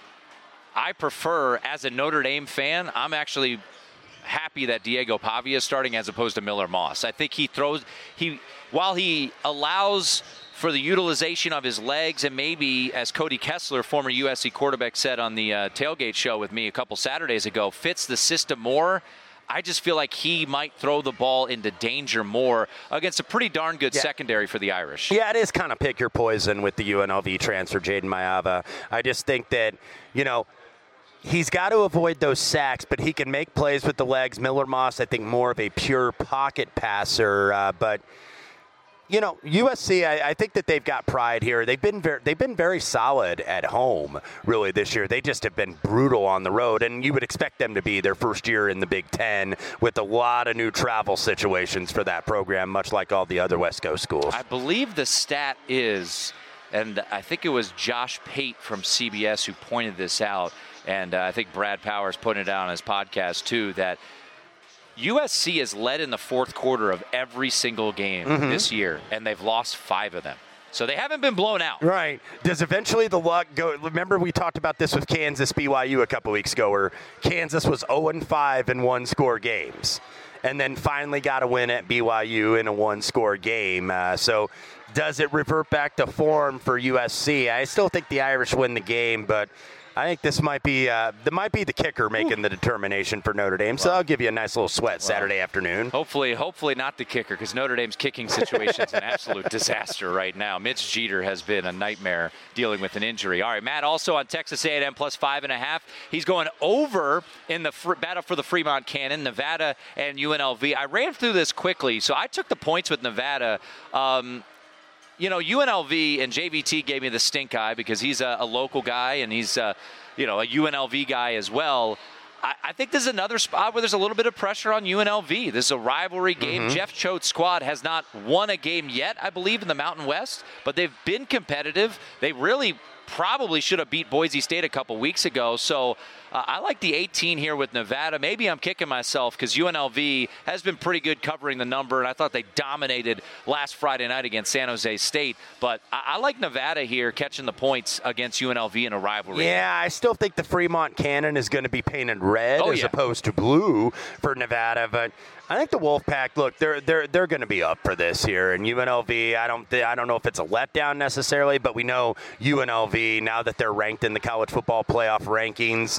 I prefer, as a Notre Dame fan, I'm actually happy that Diego Pavia is starting as opposed to Miller Moss. I think he throws, he while he allows for the utilization of his legs, and maybe, as Cody Kessler, former U S C quarterback, said on the uh, tailgate show with me a couple Saturdays ago, fits the system more. I just feel like he might throw the ball into danger more against a pretty darn good yeah. secondary for the Irish. Yeah, it is kind of pick your poison with the U N L V transfer, Jaden Mayava. I just think that, you know, he's got to avoid those sacks, but he can make plays with the legs. Miller Moss, I think, more of a pure pocket passer, uh, but you know, U S C, I, I think that they've got pride here. They've been very, they've been very solid at home, really, this year. They just have been brutal on the road, and you would expect them to be their first year in the Big Ten with a lot of new travel situations for that program, much like all the other West Coast schools. I believe the stat is, and I think it was Josh Pate from C B S who pointed this out, and uh, I think Brad Powers put it out on his podcast too, that U S C has led in the fourth quarter of every single game mm-hmm. this year, and they've lost five of them. So they haven't been blown out. Right. Does eventually the luck go? Remember we talked about this with Kansas B Y U a couple weeks ago, where Kansas was oh and five in one-score games, and then finally got a win at B Y U in a one-score game. Uh, so does it revert back to form for U S C? I still think the Irish win the game, but I think this might be uh, the might be the kicker making Ooh. the determination for Notre Dame. So well, I'll give you a nice little sweat well, Saturday afternoon. Hopefully, hopefully not the kicker, because Notre Dame's kicking situation is an absolute disaster right now. Mitch Jeter has been a nightmare dealing with an injury. All right, Matt also on Texas A and M plus five and a half. He's going over in the fr- battle for the Fremont Cannon, Nevada and U N L V. I ran through this quickly, so I took the points with Nevada. Um, You know, U N L V and J V T gave me the stink eye because he's a, a local guy and he's, a, you know, a U N L V guy as well. I, I think this is another spot where there's a little bit of pressure on U N L V. This is a rivalry game. Mm-hmm. Jeff Choate's squad has not won a game yet, I believe, in the Mountain West, but they've been competitive. They really probably should have beat Boise State a couple weeks ago. So uh, I like the eighteen here with Nevada. Maybe I'm kicking myself because U N L V has been pretty good covering the number, and I thought they dominated last Friday night against San Jose State. But I, I like Nevada here catching the points against U N L V in a rivalry. Yeah, I still think the Fremont Cannon is going to be painted red oh, as yeah. opposed to blue for Nevada, but I think the Wolfpack, look, they're they're they're going to be up for this here, and U N L V, I don't th- I don't know if it's a letdown necessarily, but we know U N L V, now that they're ranked in the college football playoff rankings,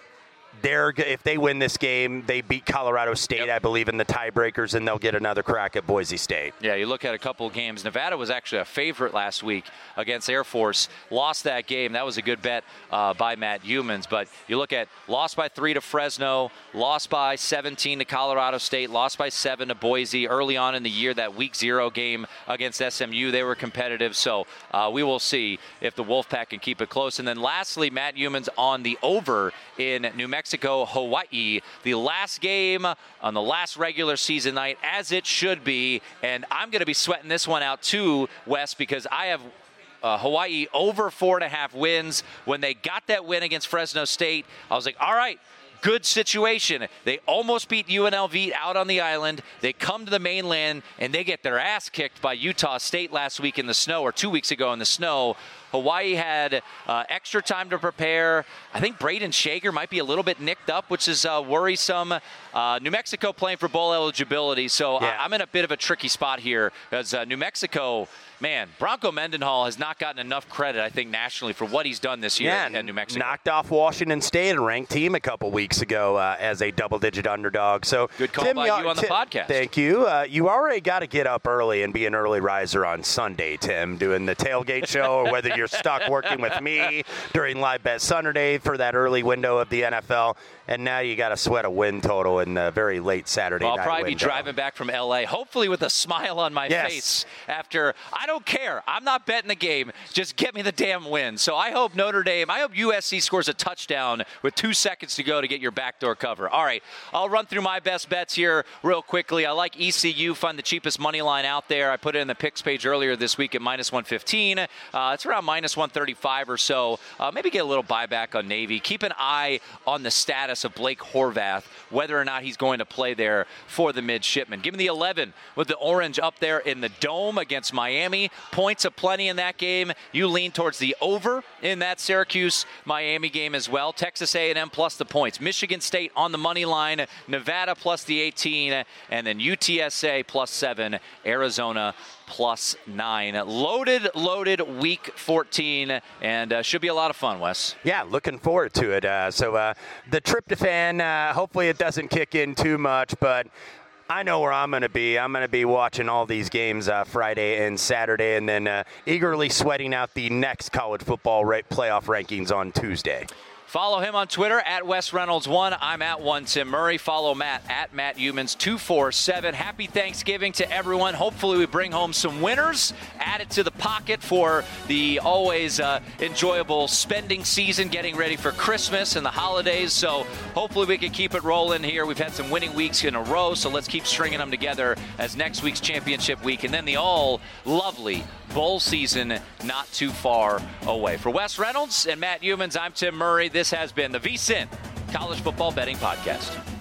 they're if they win this game, they beat Colorado State, yep. I believe, in the tiebreakers, and they'll get another crack at Boise State. Yeah, you look at a couple of games. Nevada was actually a favorite last week against Air Force. Lost that game. That was a good bet uh, by Matt Humans. But you look at lost by three to Fresno, lost by seventeen to Colorado State, lost by seven to Boise. Early on in the year, that week zero game against S M U, they were competitive. So uh, we will see if the Wolfpack can keep it close. And then lastly, Matt Humans on the over in New Mexico. Mexico, Hawaii, the last game on the last regular season night, as it should be. And I'm going to be sweating this one out too, Wes, because I have uh, Hawaii over four and a half wins. When they got that win against Fresno State, I was like, all right, good situation. They almost beat U N L V out on the island. They come to the mainland, and they get their ass kicked by Utah State last week in the snow, or two weeks ago in the snow. Hawaii had uh, extra time to prepare. I think Braden Shager might be a little bit nicked up, which is uh, worrisome. Uh, New Mexico playing for bowl eligibility, so yeah. I- I'm in a bit of a tricky spot here because uh, New Mexico, man, Bronco Mendenhall has not gotten enough credit, I think, nationally for what he's done this year yeah, at New Mexico. Knocked off Washington State, a ranked team, a couple weeks ago uh, as a double-digit underdog. So good call Tim, by you on the Tim, podcast. Thank you. Uh, you already got to get up early and be an early riser on Sunday, Tim, doing the tailgate show, or whether you're stuck working with me during Live Bet Sunday for that early window of the N F L. And now you got to sweat a win total in the very late Saturday well, night I'll probably window. be driving back from L A, hopefully with a smile on my yes. face after. I don't care. I'm not betting the game. Just get me the damn win. So I hope Notre Dame, I hope U S C scores a touchdown with two seconds to go to get your backdoor cover. All right, I'll run through my best bets here real quickly. I like E C U, find the cheapest money line out there. I put it in the picks page earlier this week at minus one fifteen. Uh, it's around minus one thirty-five or so. Uh, maybe get a little buyback on Navy. Keep an eye on the status of Blake Horvath, whether or not he's going to play there for the midshipmen. Give me the eleven with the orange up there in the Dome against Miami. Points aplenty in that game. You lean towards the over in that Syracuse-Miami game as well. Texas A and M plus the points. Michigan State on the money line. Nevada plus the eighteen. And then U T S A plus seven. Arizona plus nine. Loaded, loaded week fourteen, and uh, should be a lot of fun, Wes. Yeah, looking forward to it. Uh, so uh, the tryptophan, uh, hopefully it doesn't kick in too much, but I know where I'm going to be. I'm going to be watching all these games uh, Friday and Saturday, and then uh, eagerly sweating out the next college football ra- playoff rankings on Tuesday. Follow him on Twitter at Wes Reynolds one. I'm at one Tim Murray. Follow Matt at Matt Humans two four seven. Happy Thanksgiving to everyone. Hopefully we bring home some winners. Add it to the pocket for the always uh, enjoyable spending season, getting ready for Christmas and the holidays. So hopefully we can keep it rolling here. We've had some winning weeks in a row, so let's keep stringing them together as next week's championship week. And then the all lovely bowl season not too far away. For Wes Reynolds and Matt Humans, I'm Tim Murray. This has been the VSiN College Football Betting Podcast.